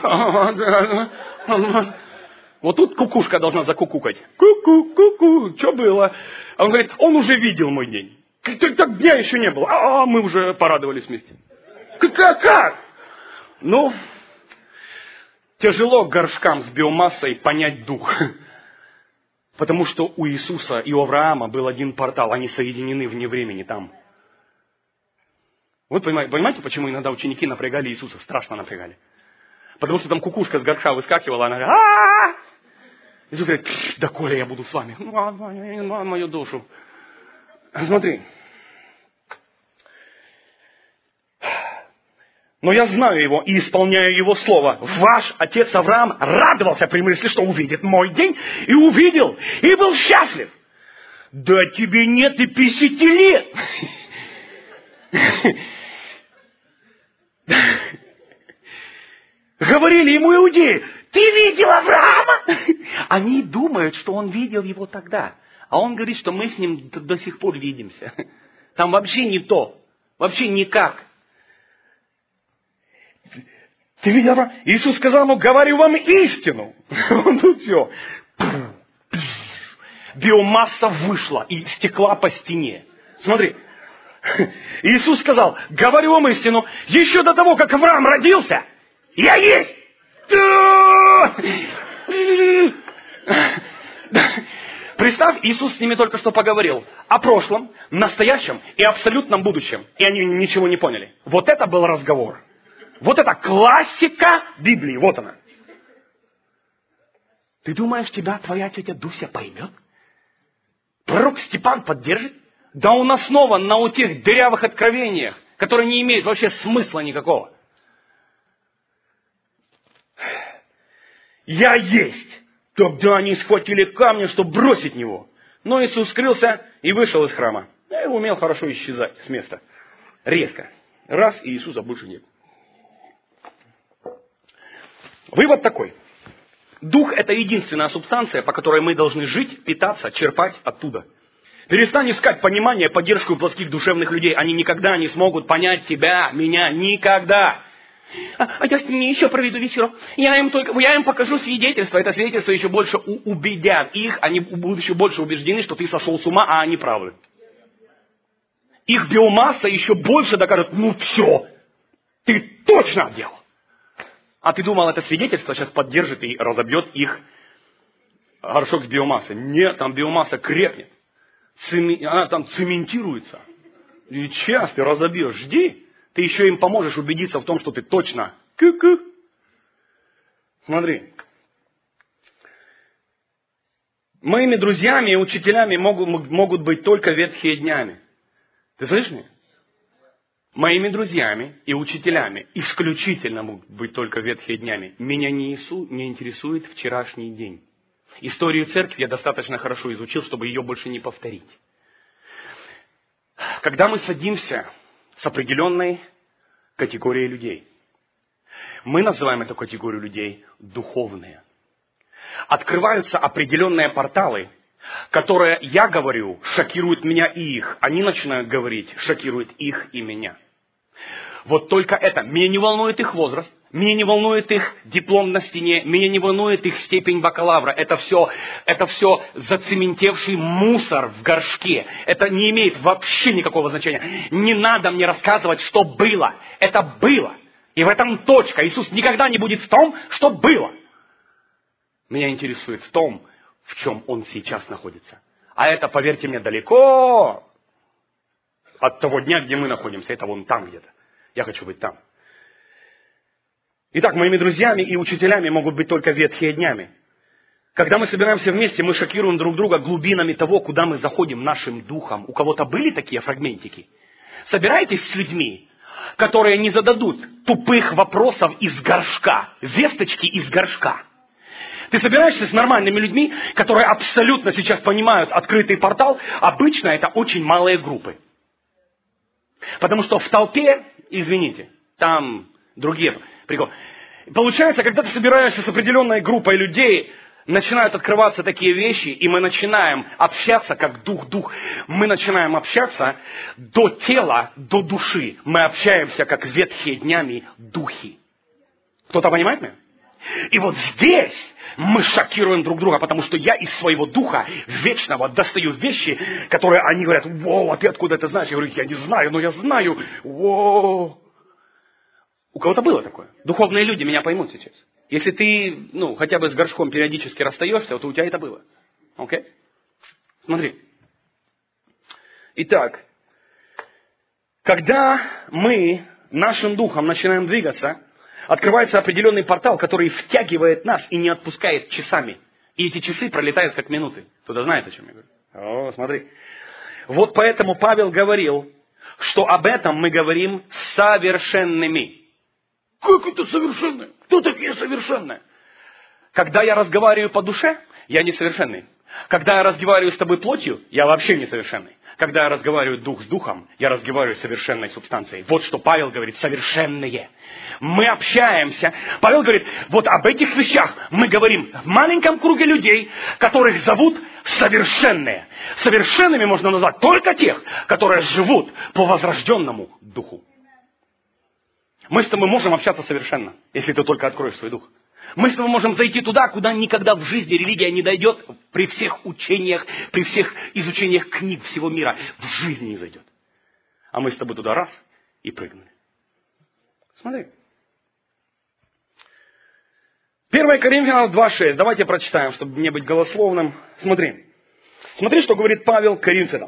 Вот тут кукушка должна закукукать. Ку-ку, что было? А он говорит, он уже видел мой день. Так дня еще не было. А мы уже порадовались вместе. Как? Ну, тяжело горшкам с биомассой понять дух. Потому что у Иисуса и у Авраама был один портал. Они соединены вне времени там. Вот понимаете, почему иногда ученики напрягали Иисуса? Страшно напрягали. Потому что там кукушка с горшка выскакивала, она говорит, а-а-а! Иисус говорит, да коли я буду с вами, мою душу. Смотри. Но я знаю его и исполняю его слово. Ваш отец Авраам радовался при мысли, что увидит мой день, и увидел, и был счастлив. Да тебе нет и 50 лет. Говорили ему иудеи, ты видел Авраама? Они думают, что он видел его тогда. А он говорит, что мы с ним до сих пор видимся. Там вообще не то. Вообще никак. Ты видел Авраама? Иисус сказал ему, говорю вам истину. Он тут все. Биомасса вышла и стекла по стене. Смотри. Иисус сказал, говорю вам истину, еще до того, как Авраам родился, я есть. Представь, Иисус с ними только что поговорил о прошлом, настоящем и абсолютном будущем. И они ничего не поняли. Вот это был разговор. Вот это классика Библии. Вот она. Ты думаешь, тебя твоя тетя Дуся поймет? Пророк Степан поддержит? Да он основан на тех дырявых откровениях, которые не имеют вообще смысла никакого. Я есть. Тогда они схватили камни, чтобы бросить него. Но Иисус скрылся и вышел из храма. И умел хорошо исчезать с места. Резко. Раз, и Иисуса больше нет. Вывод такой. Дух – это единственная субстанция, по которой мы должны жить, питаться, черпать оттуда. Перестань искать понимание, поддержку у плотских душевных людей. Они никогда не смогут понять тебя, меня, никогда. А я с ними еще проведу вечерок. Я им покажу свидетельство. Это свидетельство еще больше убедят их. Они будут еще больше убеждены, что ты сошел с ума, а они правы. Их биомасса еще больше докажет, ну все, ты точно делал. А ты думал, это свидетельство сейчас поддержит и разобьет их горшок с биомассой. Нет, там биомасса крепнет. Она там цементируется. И сейчас ты разобьешь. Жди. Ты еще им поможешь убедиться в том, что ты точно. Ку-ку. Смотри. Моими друзьями и учителями могут быть только ветхие днями. Ты слышишь меня? Моими друзьями и учителями исключительно могут быть только ветхие днями. Меня не интересует вчерашний день. Историю церкви я достаточно хорошо изучил, чтобы ее больше не повторить. Когда мы садимся с определенной категорией людей, мы называем эту категорию людей духовные. Открываются определенные порталы, которые, я говорю, шокируют меня и их. Они начинают говорить, шокирует их и меня. Вот только это. Меня не волнует их возраст, меня не волнует их диплом на стене, меня не волнует их степень бакалавра. Это все зацементевший мусор в горшке. Это не имеет вообще никакого значения. Не надо мне рассказывать, что было. Это было. И в этом точка. Иисус никогда не будет в том, что было. Меня интересует в том, в чем Он сейчас находится. А это, поверьте мне, далеко от того дня, где мы находимся. Это вон там где-то. Я хочу быть там. Итак, моими друзьями и учителями могут быть только ветхие днями. Когда мы собираемся вместе, мы шокируем друг друга глубинами того, куда мы заходим нашим духом. У кого-то были такие фрагментики? Собирайтесь с людьми, которые не зададут тупых вопросов из горшка, весточки из горшка. Ты собираешься с нормальными людьми, которые абсолютно сейчас понимают открытый портал. Обычно это очень малые группы. Потому что в толпе, извините, там другие приколы. Получается, когда ты собираешься с определенной группой людей, начинают открываться такие вещи, и мы начинаем общаться как дух-дух. Мы начинаем общаться до тела, до души. Мы общаемся как ветхие днями духи. Кто-то понимает меня? И вот здесь мы шокируем друг друга, потому что я из своего духа вечного достаю вещи, которые они говорят: «Воу, а ты откуда это знаешь?» Я говорю: «Я не знаю, но я знаю». Воу. У кого-то было такое. Духовные люди меня поймут сейчас. Если ты, хотя бы с горшком периодически расстаешься, то у тебя это было. Окей? Смотри. Итак, когда мы нашим духом начинаем двигаться, открывается определенный портал, который втягивает нас и не отпускает часами. И эти часы пролетают как минуты. Кто-то знает, о чем я говорю? О, смотри. Вот поэтому Павел говорил, что об этом мы говорим совершенными. Как это совершенное? Кто такие совершенные? Когда я разговариваю по душе, я несовершенный. Когда я разговариваю с тобой плотью, я вообще несовершенный. Когда я разговариваю дух с духом, я разговариваю с совершенной субстанцией. Вот что Павел говорит: совершенные. Мы общаемся. Павел говорит, вот об этих вещах мы говорим в маленьком круге людей, которых зовут совершенные. Совершенными можно назвать только тех, которые живут по возрожденному духу. Мы с тобой можем общаться совершенно, если ты только откроешь свой дух. Мы с тобой можем зайти туда, куда никогда в жизни религия не дойдет, при всех учениях, при всех изучениях книг всего мира. В жизни не зайдет. А мы с тобой туда раз и прыгнули. Смотри. 1 Коринфянам 2:6. Давайте прочитаем, чтобы не быть голословным. Смотри. Смотри, что говорит Павел Коринфянам.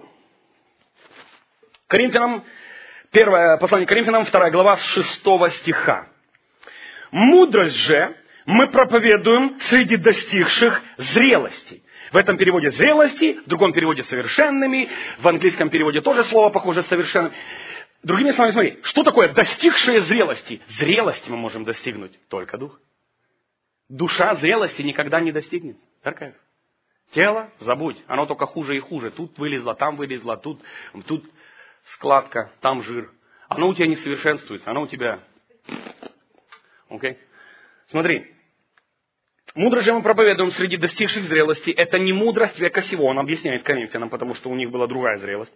Первое послание Коринфянам, 2 глава, с 6 стиха. «Мудрость же мы проповедуем среди достигших зрелости». В этом переводе зрелости, в другом переводе совершенными, в английском переводе тоже слово похоже совершенным. Другими словами, смотри, что такое достигшие зрелости? Зрелости мы можем достигнуть только дух. Душа зрелости никогда не достигнет. Церковь. Тело забудь, оно только хуже и хуже. Тут вылезло, тут складка, там жир. Оно у тебя не совершенствуется, оно у тебя... Окей? Смотри. Мудрость же мы проповедуем среди достигших зрелости. Это не мудрость века сего. Он объясняет Коринфянам, потому что у них была другая зрелость.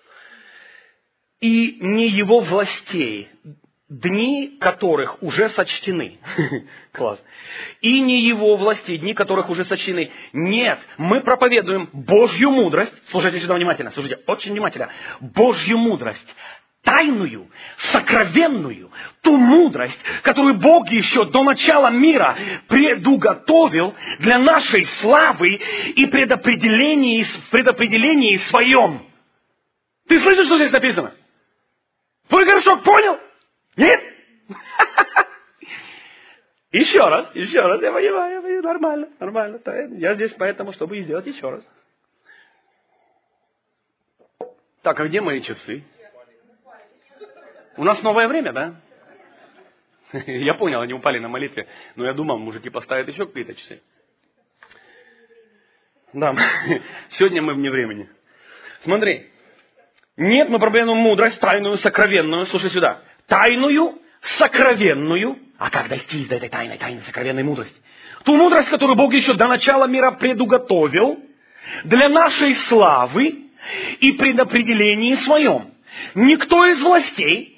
И не его властей, дни которых уже сочтены. Класс. И не его властей, дни которых уже сочтены. Нет, мы проповедуем Божью мудрость. Слушайте сюда внимательно, слушайте, очень внимательно. Божью мудрость тайную, сокровенную, ту мудрость, которую Бог еще до начала мира предуготовил для нашей славы и предопределении своем. Ты слышишь, что здесь написано? Твой горшок понял? Нет? Еще раз, я понимаю, нормально. Я здесь поэтому, чтобы сделать еще раз. Так, а где мои часы? У нас новое время, да? Я понял, они упали на молитве. Но я думал, мужики поставят еще какие-то часы. Да, сегодня мы вне времени. Смотри. Нет, мы проблему мудрость, тайную, сокровенную. Слушай сюда. Тайную, сокровенную. А как достичь до этой тайной сокровенной мудрости? Ту мудрость, которую Бог еще до начала мира предуготовил для нашей славы и предопределении своем. Никто из властей,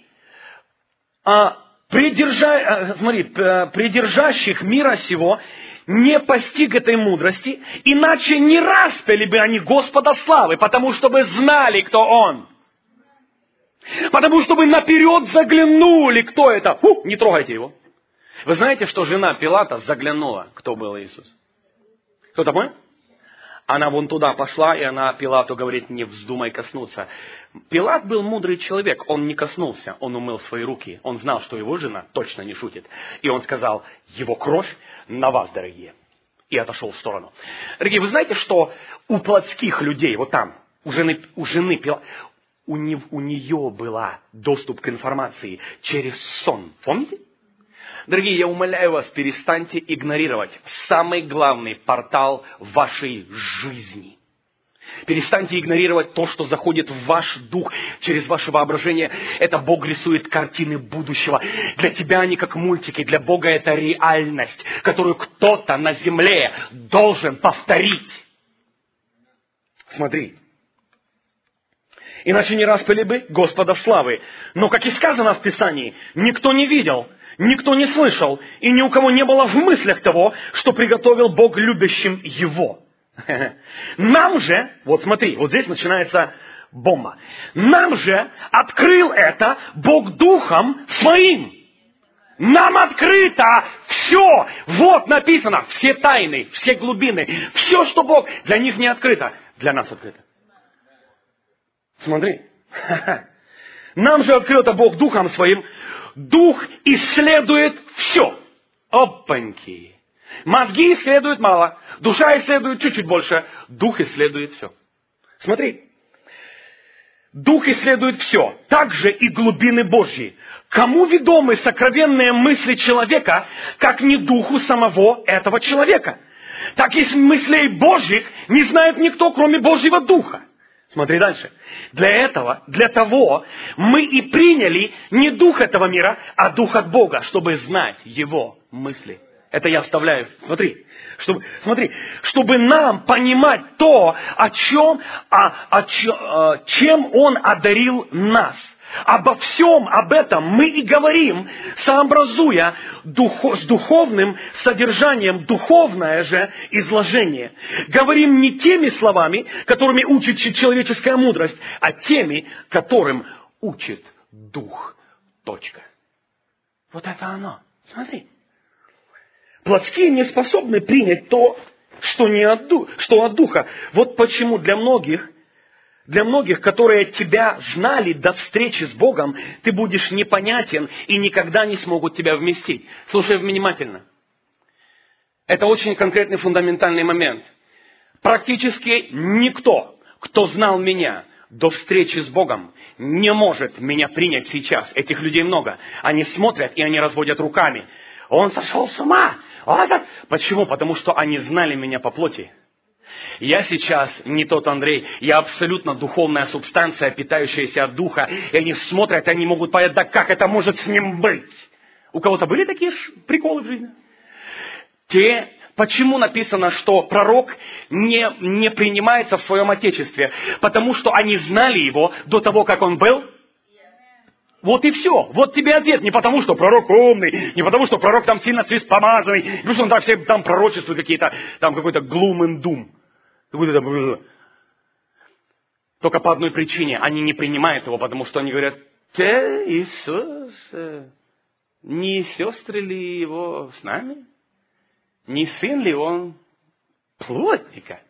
придержащих мира сего, не постиг этой мудрости, иначе не распяли бы они Господа славы, потому что бы знали, кто Он. Потому что бы наперед заглянули, кто это. Не трогайте его. Вы знаете, что жена Пилата заглянула, кто был Иисус? Кто-то понял? Она вон туда пошла, и она Пилату говорит, не вздумай коснуться. Пилат был мудрый человек, он не коснулся, он умыл свои руки. Он знал, что его жена точно не шутит. И он сказал, его кровь на вас, дорогие. И отошел в сторону. Дорогие, вы знаете, что у плотских людей, вот там, у жены Пилата, у нее был доступ к информации через сон. Помните? Дорогие, я умоляю вас, перестаньте игнорировать самый главный портал вашей жизни. Перестаньте игнорировать то, что заходит в ваш дух через ваше воображение. Это Бог рисует картины будущего. Для тебя они как мультики, для Бога это реальность, которую кто-то на земле должен повторить. Смотри. Иначе не распяли бы Господа славы. Но, как и сказано в Писании, никто не видел, никто не слышал, и ни у кого не было в мыслях того, что приготовил Бог любящим Его. Нам же, вот смотри, вот здесь начинается бомба. Нам же открыл это Бог Духом Своим. Нам открыто все. Вот написано, все тайны, все глубины, все, что Бог, для них не открыто, для нас открыто. Смотри. Нам же открыл это Бог Духом Своим. Дух исследует все. Опаньки. Мозги исследуют мало. Душа исследует чуть-чуть больше. Дух исследует все. Смотри. Дух исследует все. Также и глубины Божьи. Кому ведомы сокровенные мысли человека, как не духу самого этого человека? Так и мыслей Божьих не знает никто, кроме Божьего Духа. Смотри дальше. Для того мы и приняли не дух этого мира, а дух от Бога, чтобы знать Его мысли. Это я вставляю. Смотри. Чтобы нам понимать то, чем Он одарил нас. Обо всем об этом мы и говорим, сообразуя с духовным содержанием духовное же изложение. Говорим не теми словами, которыми учит человеческая мудрость, а теми, которым учит Дух. Точка. Вот это оно. Смотри. Плотские не способны принять то, что от Духа. Вот почему для многих, которые тебя знали до встречи с Богом, ты будешь непонятен и никогда не смогут тебя вместить. Слушай внимательно. Это очень конкретный фундаментальный момент. Практически никто, кто знал меня до встречи с Богом, не может меня принять сейчас. Этих людей много. Они смотрят и они разводят руками. Он сошел с ума. Почему? Потому что они знали меня по плоти. Я сейчас не тот Андрей, я абсолютно духовная субстанция, питающаяся от Духа. И они смотрят, и они могут понять, да как это может с ним быть? У кого-то были такие приколы в жизни? Почему написано, что пророк не принимается в своем отечестве? Потому что они знали его до того, как он был. Вот и все. Вот тебе ответ. Не потому, что пророк умный, не потому, что пророк там сильно помазанный, не потому, что он там все там пророчества какие-то, там какой-то gloom and doom. Только по одной причине. Они не принимают его, потому что они говорят, Иисус, не сестры ли его с нами? Не сын ли он плотника?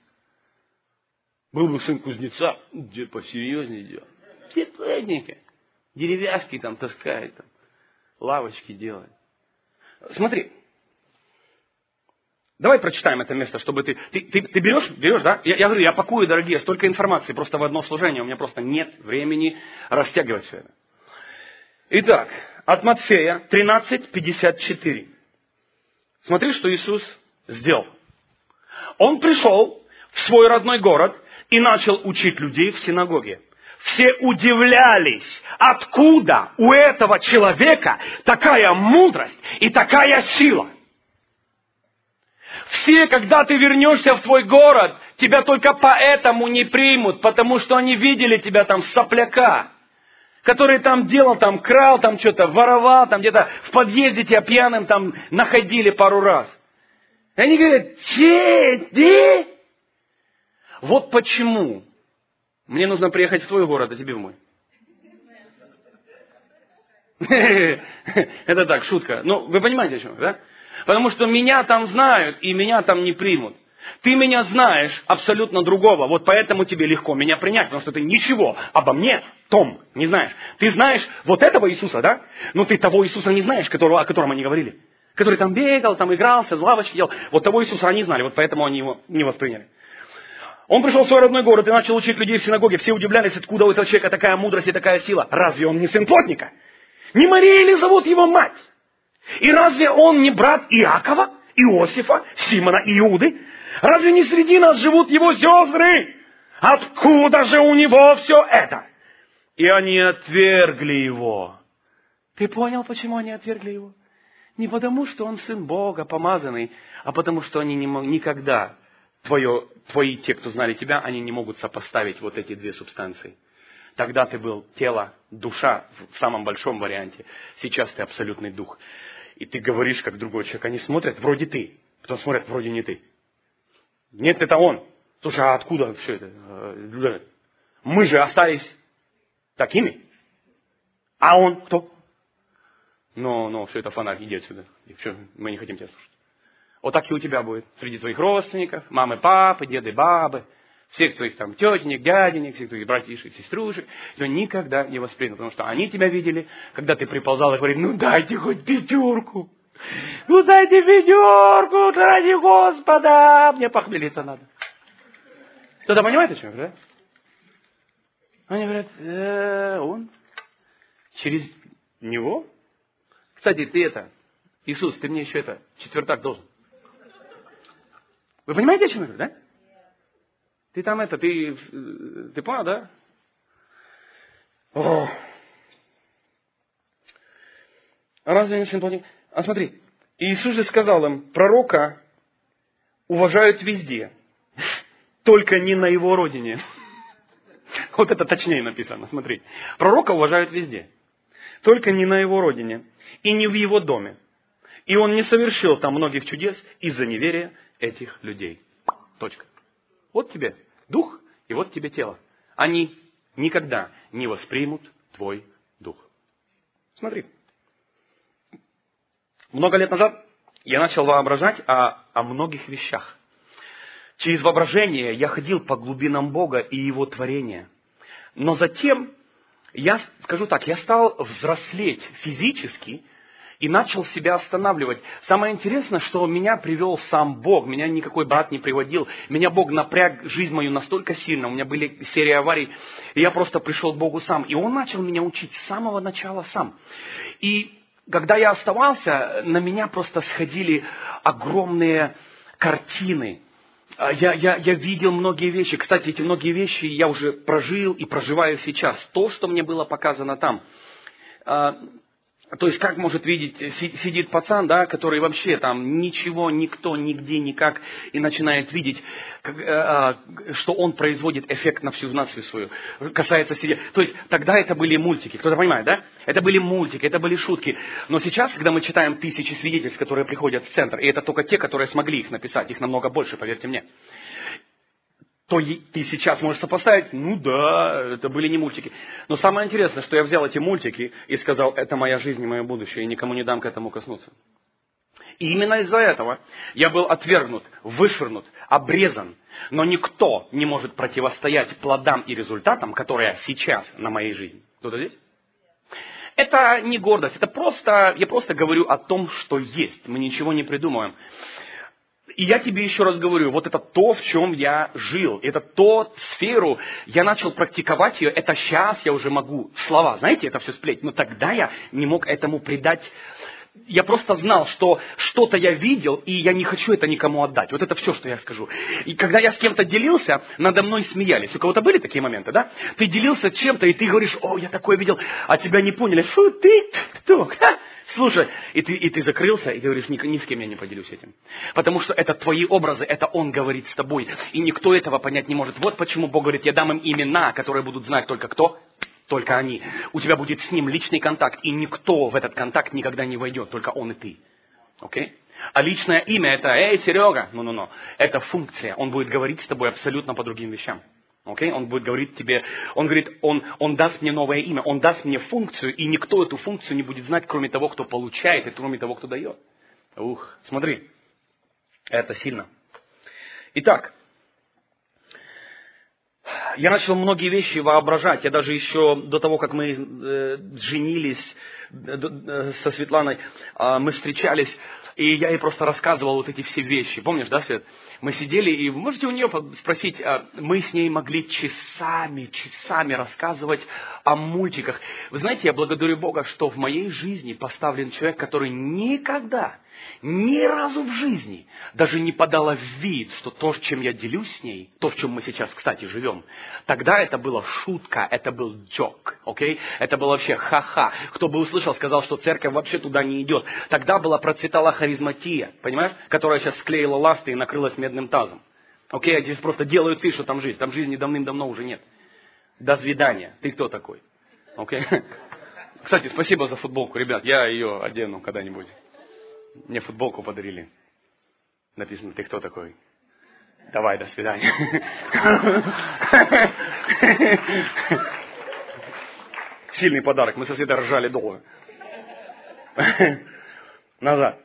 Был бы сын кузнеца, где посерьезнее делал. Все плотники. Деревяшки там таскает, там, лавочки делает. Смотри. Давай прочитаем это место, чтобы ты берешь, да? Я говорю, я пакую, дорогие, столько информации просто в одно служение. У меня просто нет времени растягивать все это. Итак, от Матфея 13:54. Смотри, что Иисус сделал. Он пришел в свой родной город и начал учить людей в синагоге. Все удивлялись, откуда у этого человека такая мудрость и такая сила. Все, когда ты вернешься в твой город, тебя только поэтому не примут, потому что они видели тебя там сопляка, который там делал, там крал, там что-то воровал, там где-то в подъезде тебя пьяным там находили пару раз. И они говорят, ты? Вот почему мне нужно приехать в твой город, а тебе в мой. Это так, шутка. Ну, вы понимаете, о чем, да? Потому что меня там знают, и меня там не примут. Ты меня знаешь абсолютно другого. Вот поэтому тебе легко меня принять, потому что ты ничего обо мне, Том, не знаешь. Ты знаешь вот этого Иисуса, да? Но ты того Иисуса не знаешь, о котором они говорили. Который там бегал, там игрался, с лавочки делал. Вот того Иисуса они знали, вот поэтому они его не восприняли. Он пришел в свой родной город и начал учить людей в синагоге. Все удивлялись, откуда у этого человека такая мудрость и такая сила. Разве он не сын плотника? Не Мария ли зовут его мать? И разве он не брат Иакова, Иосифа, Симона и Иуды? Разве не среди нас живут его сестры? Откуда же у него все это? И они отвергли его. Ты понял, почему они отвергли его? Не потому, что он сын Бога, помазанный, а потому, что они никогда, твои, те, кто знали тебя, они не могут сопоставить вот эти две субстанции. Тогда ты был тело, душа в самом большом варианте. Сейчас ты абсолютный дух. И ты говоришь, как другой человек. Они смотрят, вроде ты. Потом смотрят, вроде не ты. Нет, это он. Слушай, а откуда все это? Мы же остались такими. А он кто? Ну, все это фонарь, иди отсюда. Мы не хотим тебя слушать. Вот так и у тебя будет. Среди твоих родственников, мамы, папы, деды, бабы. Всех твоих там тетенек, дяденек, всех твоих братишек, сеструшек, тебя никогда не воспримут, потому что они тебя видели, когда ты приползал и говорил, ну дайте хоть пятерку, ради Господа, мне похмелиться надо. Кто-то понимает, о чем, да? Они говорят, он через него? Кстати, Иисус, ты мне еще четвертак должен. Вы понимаете, о чем я говорю, да? Ты там ты понял, да? О. А разве не сын плотник? А смотри, Иисус же сказал им, пророка уважают везде, только не на его родине. Вот это точнее написано, смотри. Пророка уважают везде, только не на его родине и не в его доме. И он не совершил там многих чудес из-за неверия этих людей. Точка. Вот тебе дух, и вот тебе тело. Они никогда не воспримут твой дух. Смотри. Много лет назад я начал воображать о многих вещах. Через воображение я ходил по глубинам Бога и Его творения. Но затем, я стал взрослеть физически, и начал себя останавливать. Самое интересное, что меня привел сам Бог. Меня никакой брат не приводил. Меня Бог напряг жизнь мою настолько сильно. У меня были серии аварий. И я просто пришел к Богу сам. И Он начал меня учить с самого начала сам. И когда я оставался, на меня просто сходили огромные картины. Я видел многие вещи. Кстати, эти многие вещи я уже прожил и проживаю сейчас. То, что мне было показано там. То есть, как может видеть, сидит пацан, да, который вообще там ничего, никто, нигде, никак, и начинает видеть, что он производит эффект на всю нацию свою. Касается себя. То есть, тогда это были мультики. Кто-то понимает, да? Это были мультики, это были шутки. Но сейчас, когда мы читаем тысячи свидетельств, которые приходят в центр, и это только те, которые смогли их написать, их намного больше, поверьте мне. то ты сейчас можешь сопоставить, ну да, это были не мультики. Но самое интересное, что я взял эти мультики и сказал, это моя жизнь и мое будущее, и никому не дам к этому коснуться. И именно из-за этого я был отвергнут, вышвырнут, обрезан. Но никто не может противостоять плодам и результатам, которые сейчас на моей жизни. Кто-то здесь? Это не гордость, я просто говорю о том, что есть. Мы ничего не придумываем. И я тебе еще раз говорю, вот это то, в чем я жил. Это то сферу, я начал практиковать ее, это сейчас я уже могу. Слова, знаете, это все сплеть. Но тогда я не мог этому придать. Я просто знал, что что-то я видел, и я не хочу это никому отдать. Вот это все, что я скажу. И когда я с кем-то делился, надо мной смеялись. У кого-то были такие моменты, да? Ты делился чем-то, и ты говоришь, о, я такое видел, а тебя не поняли. Фу, ты кто? Слушай, и ты закрылся, и ты говоришь, ни с кем я не поделюсь этим. Потому что это твои образы, это Он говорит с тобой. И никто этого понять не может. Вот почему Бог говорит, я дам им имена, которые будут знать только кто? Только они. У тебя будет с ним личный контакт, и никто в этот контакт никогда не войдет, только он и ты. Окей? А личное имя это, эй, Серега, это функция. Он будет говорить с тобой абсолютно по другим вещам. Окей? Он будет говорить тебе, он говорит, он даст мне новое имя, он даст мне функцию, и никто эту функцию не будет знать, кроме того, кто получает, и кроме того, кто дает. Смотри, это сильно. Итак, я начал многие вещи воображать. Я даже еще до того, как мы женились со Светланой, мы встречались, и я ей просто рассказывал вот эти все вещи. Помнишь, да, Свет? Мы сидели, и вы можете у нее спросить, мы с ней могли часами рассказывать о мультиках. Вы знаете, я благодарю Бога, что в моей жизни поставлен человек, который никогда, ни разу в жизни даже не подала в вид, что то, чем я делюсь с ней, то, в чем мы сейчас, кстати, живем, тогда это была шутка, это был джок, окей? Это было вообще ха-ха. Кто бы услышал, сказал, что церковь вообще туда не идет. Тогда процветала харизматия, понимаешь? Которая сейчас склеила ласты и накрылась медным тазом. Окей, а здесь просто делают вид, что там жизнь. Там жизни давным-давно уже нет. До свидания. Ты кто такой? Окей? Кстати, спасибо за футболку, ребят. Я ее одену когда-нибудь. Мне футболку подарили. Написано, ты кто такой? Давай, до свидания. Сильный подарок. Мы со Светой ржали долго. Назад.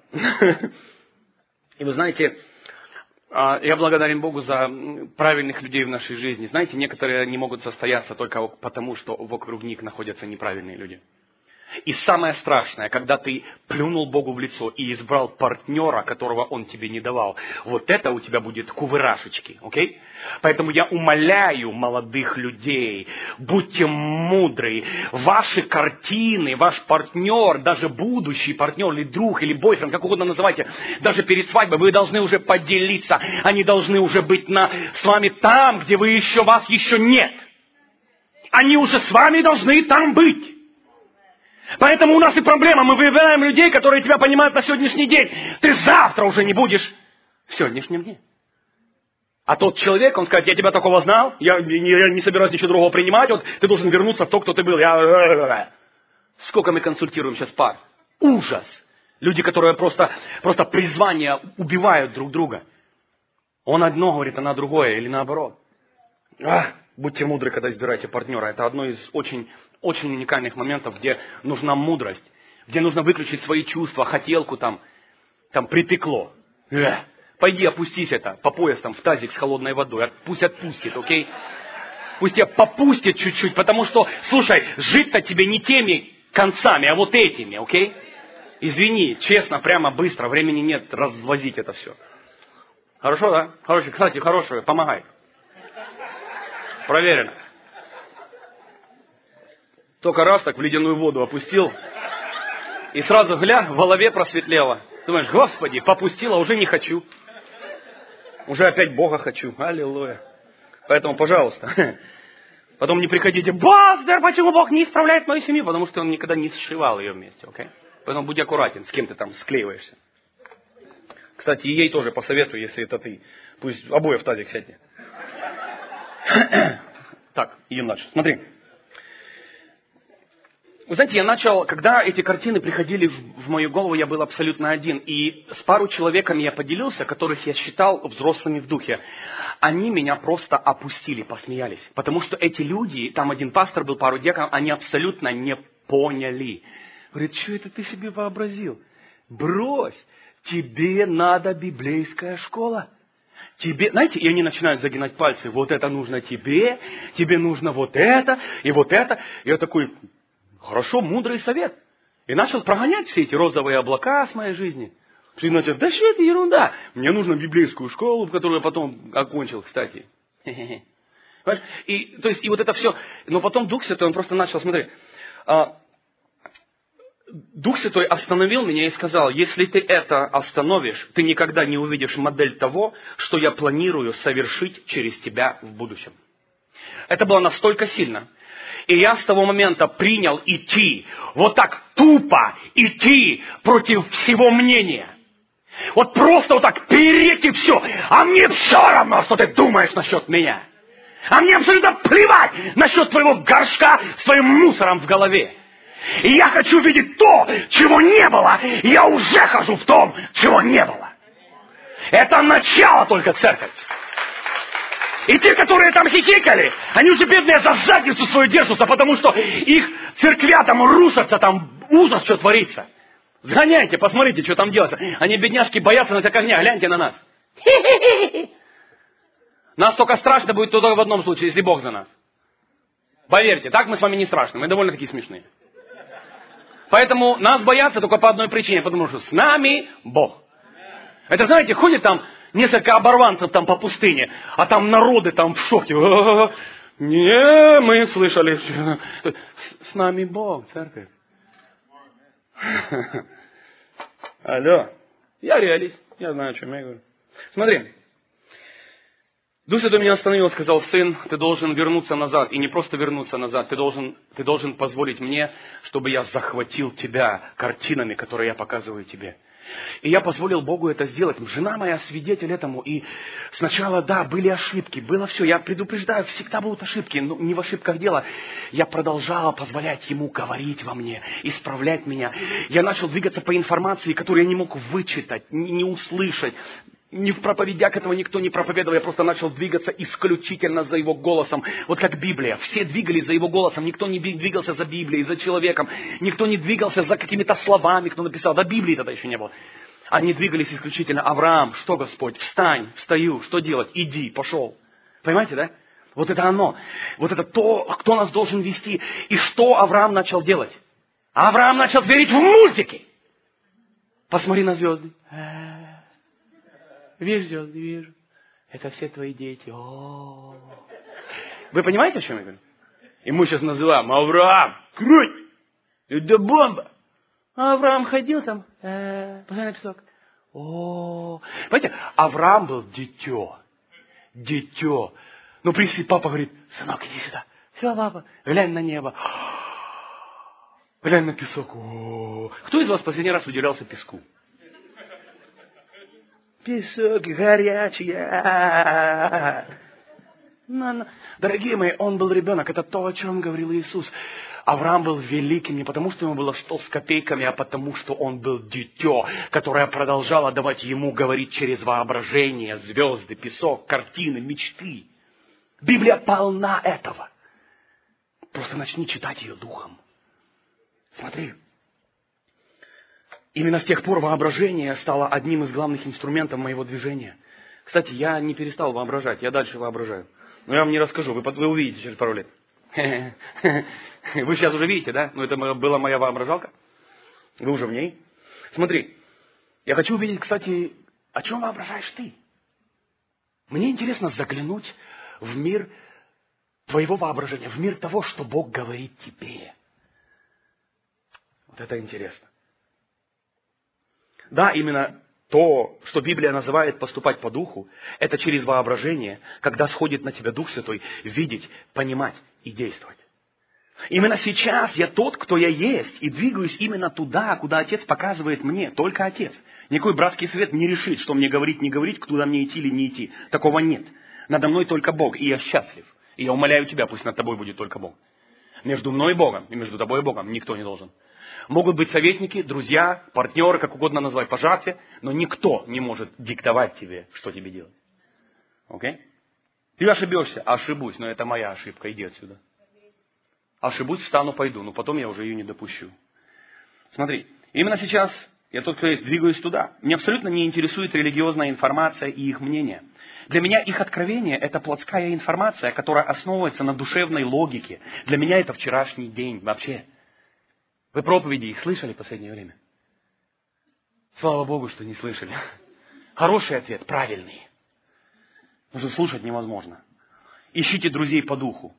И вы знаете, я благодарен Богу за правильных людей в нашей жизни. Знаете, некоторые не могут состояться только потому, что вокруг них находятся неправильные люди. И самое страшное, когда ты плюнул Богу в лицо и избрал партнера, которого Он тебе не давал, вот это у тебя будет кувырашечки, окей? Поэтому я умоляю молодых людей, будьте мудры, ваши картины, ваш партнер, даже будущий партнер, или друг, или бойфренд, как угодно называйте, даже перед свадьбой вы должны уже поделиться, они должны уже быть с вами там, где вас еще нет. Они уже с вами должны там быть. Поэтому у нас и проблема. Мы выбираем людей, которые тебя понимают на сегодняшний день. Ты завтра уже не будешь в сегодняшнем дне. А тот человек, он скажет, я тебя такого знал, я не собираюсь ничего другого принимать, вот ты должен вернуться в то, кто ты был. Сколько мы консультируем сейчас пар? Ужас. Люди, которые просто призвание убивают друг друга. Он одно говорит, она другое, или наоборот. Будьте мудры, когда избираете партнера. Это одно из очень уникальных моментов, где нужна мудрость, где нужно выключить свои чувства, хотелку там припекло. Пойди опустись по пояс в тазик с холодной водой. Пусть отпустит, окей? Пусть тебя попустит чуть-чуть, потому что, слушай, жить-то тебе не теми концами, а вот этими, окей? Извини, честно, прямо, быстро, времени нет развозить это все. Хорошо, да? Кстати, хорошее, помогай. Проверено. Только раз так в ледяную воду опустил, и сразу, в голове просветлело. Думаешь, Господи, попустила, уже не хочу. Уже опять Бога хочу. Аллилуйя. Поэтому, пожалуйста, потом не приходите, Пастор, почему Бог не исправляет мою семью? Потому что Он никогда не сшивал ее вместе, окей? Поэтому будь аккуратен, с кем ты там склеиваешься. Кстати, ей тоже посоветую, если это ты. Пусть обои в тазик сядьте. Так, идем дальше. Смотри. Вы знаете, я начал, когда эти картины приходили в мою голову, я был абсолютно один. И с пару человеками я поделился, которых я считал взрослыми в духе. Они меня просто опустили, посмеялись. Потому что эти люди, там один пастор был, пару диаконов, они абсолютно не поняли. Говорит, что это ты себе вообразил? Брось, тебе надо библейская школа. Тебе, знаете, и они начинают загинать пальцы. Вот это нужно тебе нужно вот это, и вот это. И я такой... Хорошо, мудрый совет. И начал прогонять все эти розовые облака с моей жизни. И начал, да что это ерунда. Мне нужно библейскую школу, которую я потом окончил, кстати. И, то есть, и вот это все. Но потом Дух Святой, он просто начал, смотри. Дух Святой остановил меня и сказал, если ты это остановишь, ты никогда не увидишь модель того, что я планирую совершить через тебя в будущем. Это было настолько сильно. И я с того момента принял идти, вот так тупо идти против всего мнения. Вот просто вот так перейти все. А мне все равно, что ты думаешь насчет меня. А мне абсолютно плевать насчет твоего горшка с твоим мусором в голове. И я хочу видеть то, чего не было. И я уже хожу в том, чего не было. Это начало только церковь. И те, которые там хихикали, они уже бедные за задницу свою держатся, потому что их церквя там рушатся, там ужас, что творится. Сгоняйте, посмотрите, что там делается. Они, бедняжки, боятся на тебя огня, гляньте на нас. Нас только страшно будет только в одном случае, если Бог за нас. Поверьте, так мы с вами не страшны, мы довольно-таки смешные. Поэтому нас боятся только по одной причине, потому что с нами Бог. Это, знаете, ходит там несколько оборванцев там по пустыне, а там народы там в шоке. Не, мы слышали. С нами Бог, церковь. Алло. Я реалист. Я знаю, о чем я говорю. Смотри. Дух Святой меня остановил и сказал, сын, ты должен вернуться назад. И не просто вернуться назад. Ты должен позволить мне, чтобы я захватил тебя картинами, которые я показываю тебе. И я позволил Богу это сделать. Жена моя свидетель этому. И сначала, да, были ошибки, было все. Я предупреждаю, всегда будут ошибки. Но не в ошибках дело. Я продолжал позволять Ему говорить во мне, исправлять меня. Я начал двигаться по информации, которую я не мог вычитать, не услышать. Ни в проповедях этого никто не проповедовал. Я просто начал двигаться исключительно за Его голосом. Вот как Библия. Все двигались за Его голосом. Никто не двигался за Библией, за человеком. Никто не двигался за какими-то словами, кто написал. Да Библии тогда еще не было. Они двигались исключительно. Авраам, что Господь? Встань, встаю, что делать? Иди, пошел. Понимаете, да? Вот это оно. Вот это то, кто нас должен вести. И что Авраам начал делать? Авраам начал верить в мультики. Посмотри на звезды. Вижу звезды, вижу. Это все твои дети. О-о-о. Вы понимаете, о чем я говорю? И мы сейчас называем Авраам. Круть! Это бомба! А Авраам ходил там, посмотри на песок. О, понимаете, Авраам был дитё. Дитё. Ну, в принципе, папа говорит, сынок, иди сюда. Все, папа, глянь на небо. Глянь на песок. О-о-о. Кто из вас последний раз удивлялся песку? Песок горячий. Дорогие мои, он был ребенок. Это то, о чем говорил Иисус. Авраам был великим не потому, что ему было 100 с копейками, а потому, что он был дитё, которое продолжало давать ему говорить через воображение, звезды, песок, картины, мечты. Библия полна этого. Просто начни читать ее духом. Смотри. Именно с тех пор воображение стало одним из главных инструментов моего движения. Кстати, я не перестал воображать, я дальше воображаю. Но я вам не расскажу, вы увидите через пару лет. Вы сейчас уже видите, да? Ну, это была моя воображалка. Вы уже в ней. Смотри, я хочу увидеть, кстати, о чем воображаешь ты. Мне интересно заглянуть в мир твоего воображения, в мир того, что Бог говорит тебе. Вот это интересно. Да, именно то, что Библия называет поступать по духу, это через воображение, когда сходит на тебя Дух Святой, видеть, понимать и действовать. Именно сейчас я тот, кто я есть, и двигаюсь именно туда, куда Отец показывает мне, только Отец. Никакой братский совет не решит, что мне говорить, не говорить, куда мне идти или не идти. Такого нет. Надо мной только Бог, и я счастлив. И я умоляю тебя, пусть над тобой будет только Бог. Между мной и Богом, и между тобой и Богом никто не должен. Могут быть советники, друзья, партнеры, как угодно назвать по жертве, но никто не может диктовать тебе, что тебе делать. Окей? Ты ошибешься, ошибусь, но это моя ошибка, иди отсюда. Ошибусь, встану, пойду, но потом я уже ее не допущу. Смотри, именно сейчас я только двигаюсь туда. Меня абсолютно не интересует религиозная информация и их мнение. Для меня их откровение – это плотская информация, которая основывается на душевной логике. Для меня это вчерашний день вообще. Вы проповеди их слышали в последнее время? Слава Богу, что не слышали. Хороший ответ, правильный. Потому что слушать невозможно. Ищите друзей по духу.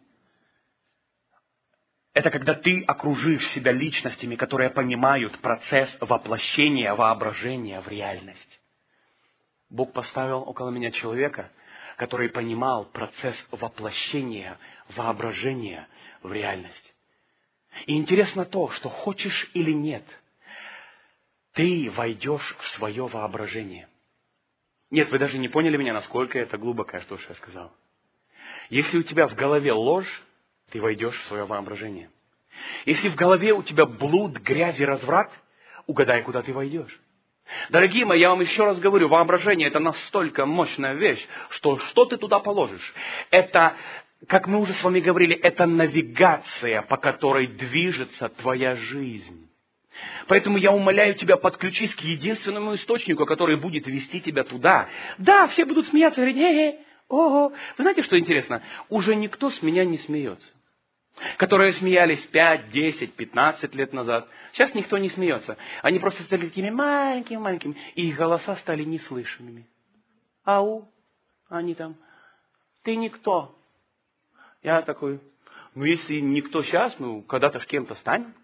Это когда ты окружишь себя личностями, которые понимают процесс воплощения воображения в реальность. Бог поставил около меня человека, который понимал процесс воплощения воображения в реальность. И интересно то, что хочешь или нет, ты войдешь в свое воображение. Нет, вы даже не поняли меня, насколько это глубокое, что я сказал. Если у тебя в голове ложь, ты войдешь в свое воображение. Если в голове у тебя блуд, грязь и разврат, угадай, куда ты войдешь. Дорогие мои, я вам еще раз говорю, воображение – это настолько мощная вещь, что ты туда положишь. Это, как мы уже с вами говорили, это навигация, по которой движется твоя жизнь. Поэтому я умоляю тебя, подключись к единственному источнику, который будет вести тебя туда. Да, все будут смеяться и говорить, ого. Вы знаете, что интересно? Уже никто с меня не смеется. Которые смеялись 5, 10, 15 лет назад. Сейчас никто не смеется. Они просто стали такими маленькими, и их голоса стали неслышными. Ау, они там, ты никто. Я такой, если никто сейчас, когда-то ж кем-то станем.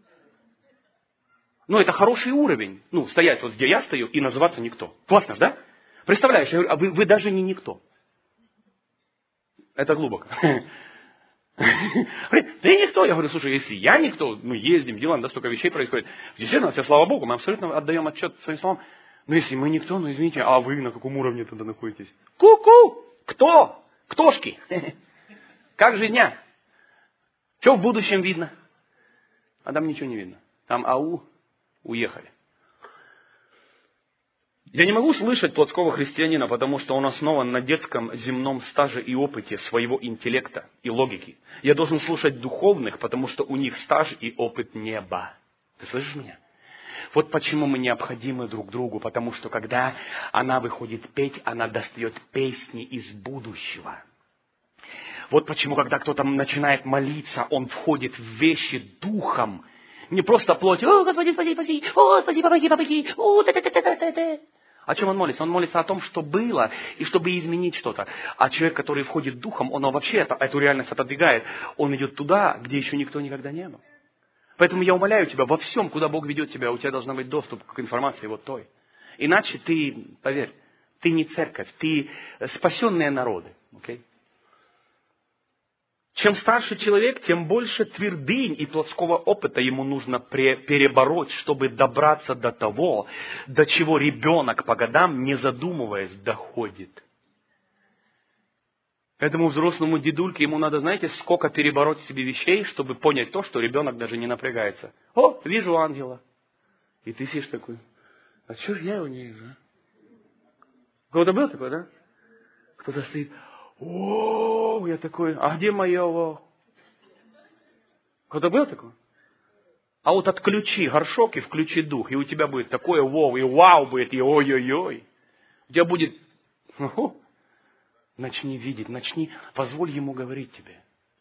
Это хороший уровень. Стоять вот где я стою и называться никто. Классно ж, да? Представляешь, я говорю, вы даже не никто. Это глубоко. Ты никто. Я говорю, слушай, если я никто, ездим, делаем, да, столько вещей происходит. Действительно, все, слава Богу, мы абсолютно отдаем отчет своим словам. Но если мы никто, извините, а вы на каком уровне тогда находитесь? Ку-ку! Кто? Ктошки? Как жизня? Что в будущем видно? А там ничего не видно. Там уехали. Я не могу слышать плотского христианина, потому что он основан на детском земном стаже и опыте своего интеллекта и логики. Я должен слушать духовных, потому что у них стаж и опыт неба. Ты слышишь меня? Вот почему мы необходимы друг другу, потому что когда она выходит петь, она достает песни из будущего. Вот почему, когда кто-то начинает молиться, он входит в вещи духом, не просто плотью. О, Господи, спаси, о, спаси, помоги, о, та-та-та-та-та-та. О чем он молится? Он молится о том, что было, и чтобы изменить что-то. А человек, который входит духом, он вообще эту реальность отодвигает. Он идет туда, где еще никто никогда не был. Поэтому я умоляю тебя, во всем, куда Бог ведет тебя, у тебя должен быть доступ к информации вот той. Иначе ты, поверь, ты не церковь, ты спасенные народы. Okay? Чем старше человек, тем больше твердынь и плотского опыта ему нужно перебороть, чтобы добраться до того, до чего ребенок по годам, не задумываясь, доходит. Этому взрослому дедульке ему надо, знаете, сколько перебороть в себе вещей, чтобы понять то, что ребенок даже не напрягается. О, вижу ангела. И ты сидишь такой, а что ж я его не вижу? У кого-то было такое, да? Кто-то стоит, о, я такой, а где мое? Кто-то было такое? А вот отключи горшок и включи дух, и у тебя будет такое воу, и вау будет, и ой-ой-ой. У тебя будет, начни видеть, позволь ему говорить тебе.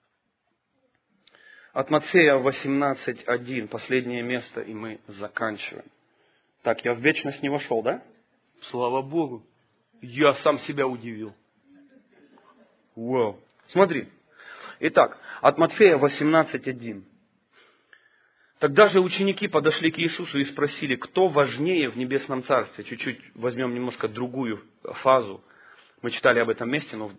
От Матфея 18:1, последнее место, и мы заканчиваем. Так, я в вечность не вошел, да? Слава Богу. Я сам себя удивил. Вау. Смотри. Итак, от Матфея 18:1. Тогда же ученики подошли к Иисусу и спросили, кто важнее в небесном царстве. Чуть-чуть возьмем немножко другую фазу. Мы читали об этом месте, но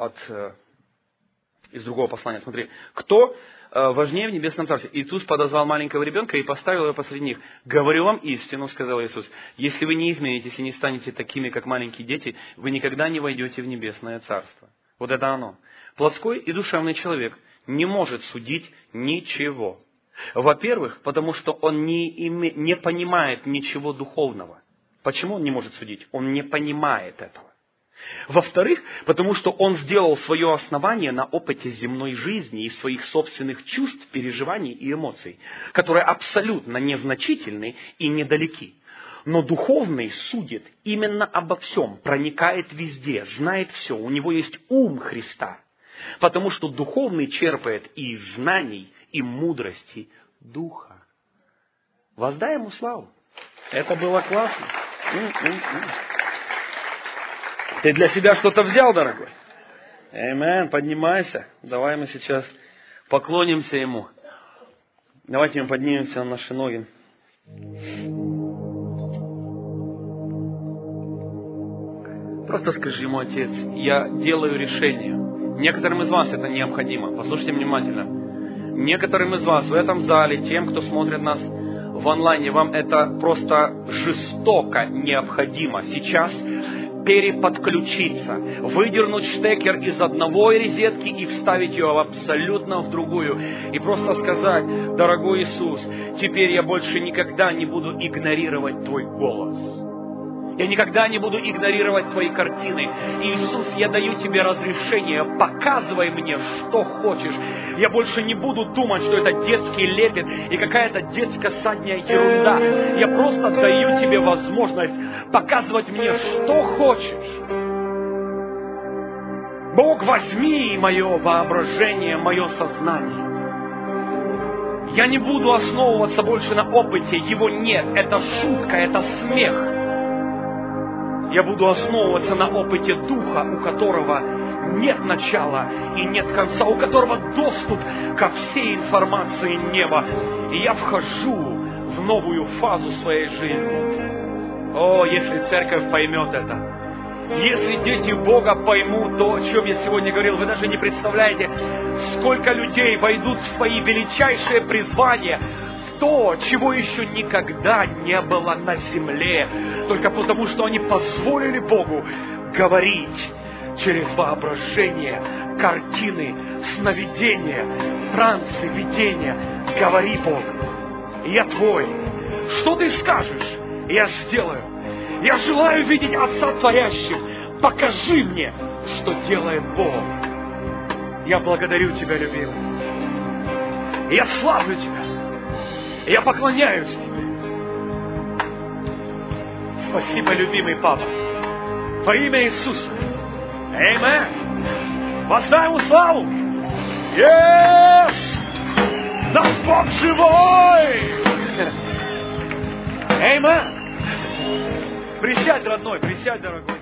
из другого послания. Смотри, кто важнее в небесном царстве? Иисус подозвал маленького ребенка и поставил его посреди них. Говорю вам истину, сказал Иисус. Если вы не изменитесь и не станете такими, как маленькие дети, вы никогда не войдете в небесное царство. Вот это оно. Плотской и душевный человек не может судить ничего. Во-первых, потому что он не понимает ничего духовного. Почему он не может судить? Он не понимает этого. Во-вторых, потому что он сделал свое основание на опыте земной жизни и своих собственных чувств, переживаний и эмоций, которые абсолютно незначительны и недалеки. Но духовный судит именно обо всем, проникает везде, знает все. У него есть ум Христа, потому что духовный черпает и из знаний, и мудрости Духа. Воздай ему славу. Это было классно. Ты для себя что-то взял, дорогой? Аминь. Поднимайся. Давай мы сейчас поклонимся Ему. Давайте мы поднимемся на наши ноги. Просто скажи Ему: Отец, я делаю решение. Некоторым из вас это необходимо. Послушайте внимательно. Некоторым из вас в этом зале, тем, кто смотрит нас в онлайне, вам это просто жестоко необходимо сейчас переподключиться, выдернуть штекер из одной розетки и вставить ее абсолютно в другую. И просто сказать: дорогой Иисус, теперь я больше никогда не буду игнорировать Твой голос. Я никогда не буду игнорировать Твои картины. Иисус, я даю Тебе разрешение, показывай мне, что хочешь. Я больше не буду думать, что это детский лепет и какая-то детско-садняя ерунда. Я просто даю Тебе возможность показывать мне, что хочешь. Бог, возьми мое воображение, мое сознание. Я не буду основываться больше на опыте, его нет. Это шутка, это смех. Я буду основываться на опыте Духа, у которого нет начала и нет конца, у которого доступ ко всей информации неба. И я вхожу в новую фазу своей жизни. О, если церковь поймет это, если дети Бога поймут то, о чем я сегодня говорил, вы даже не представляете, сколько людей войдут в свои величайшие призвания, то, чего еще никогда не было на земле, только потому, что они позволили Богу говорить через воображение, картины, сновидения, трансы, видения. Говори, Бог, я Твой. Что Ты скажешь, я сделаю. Я желаю видеть Отца Творящим. Покажи мне, что делает Бог. Я благодарю Тебя, любимый. Я славлю Тебя. Я поклоняюсь Тебе. Спасибо, любимый Папа. Во имя Иисуса. Аминь. Воздай Ему славу. Yes! Наш Бог живой! Аминь. Присядь, родной, присядь, дорогой.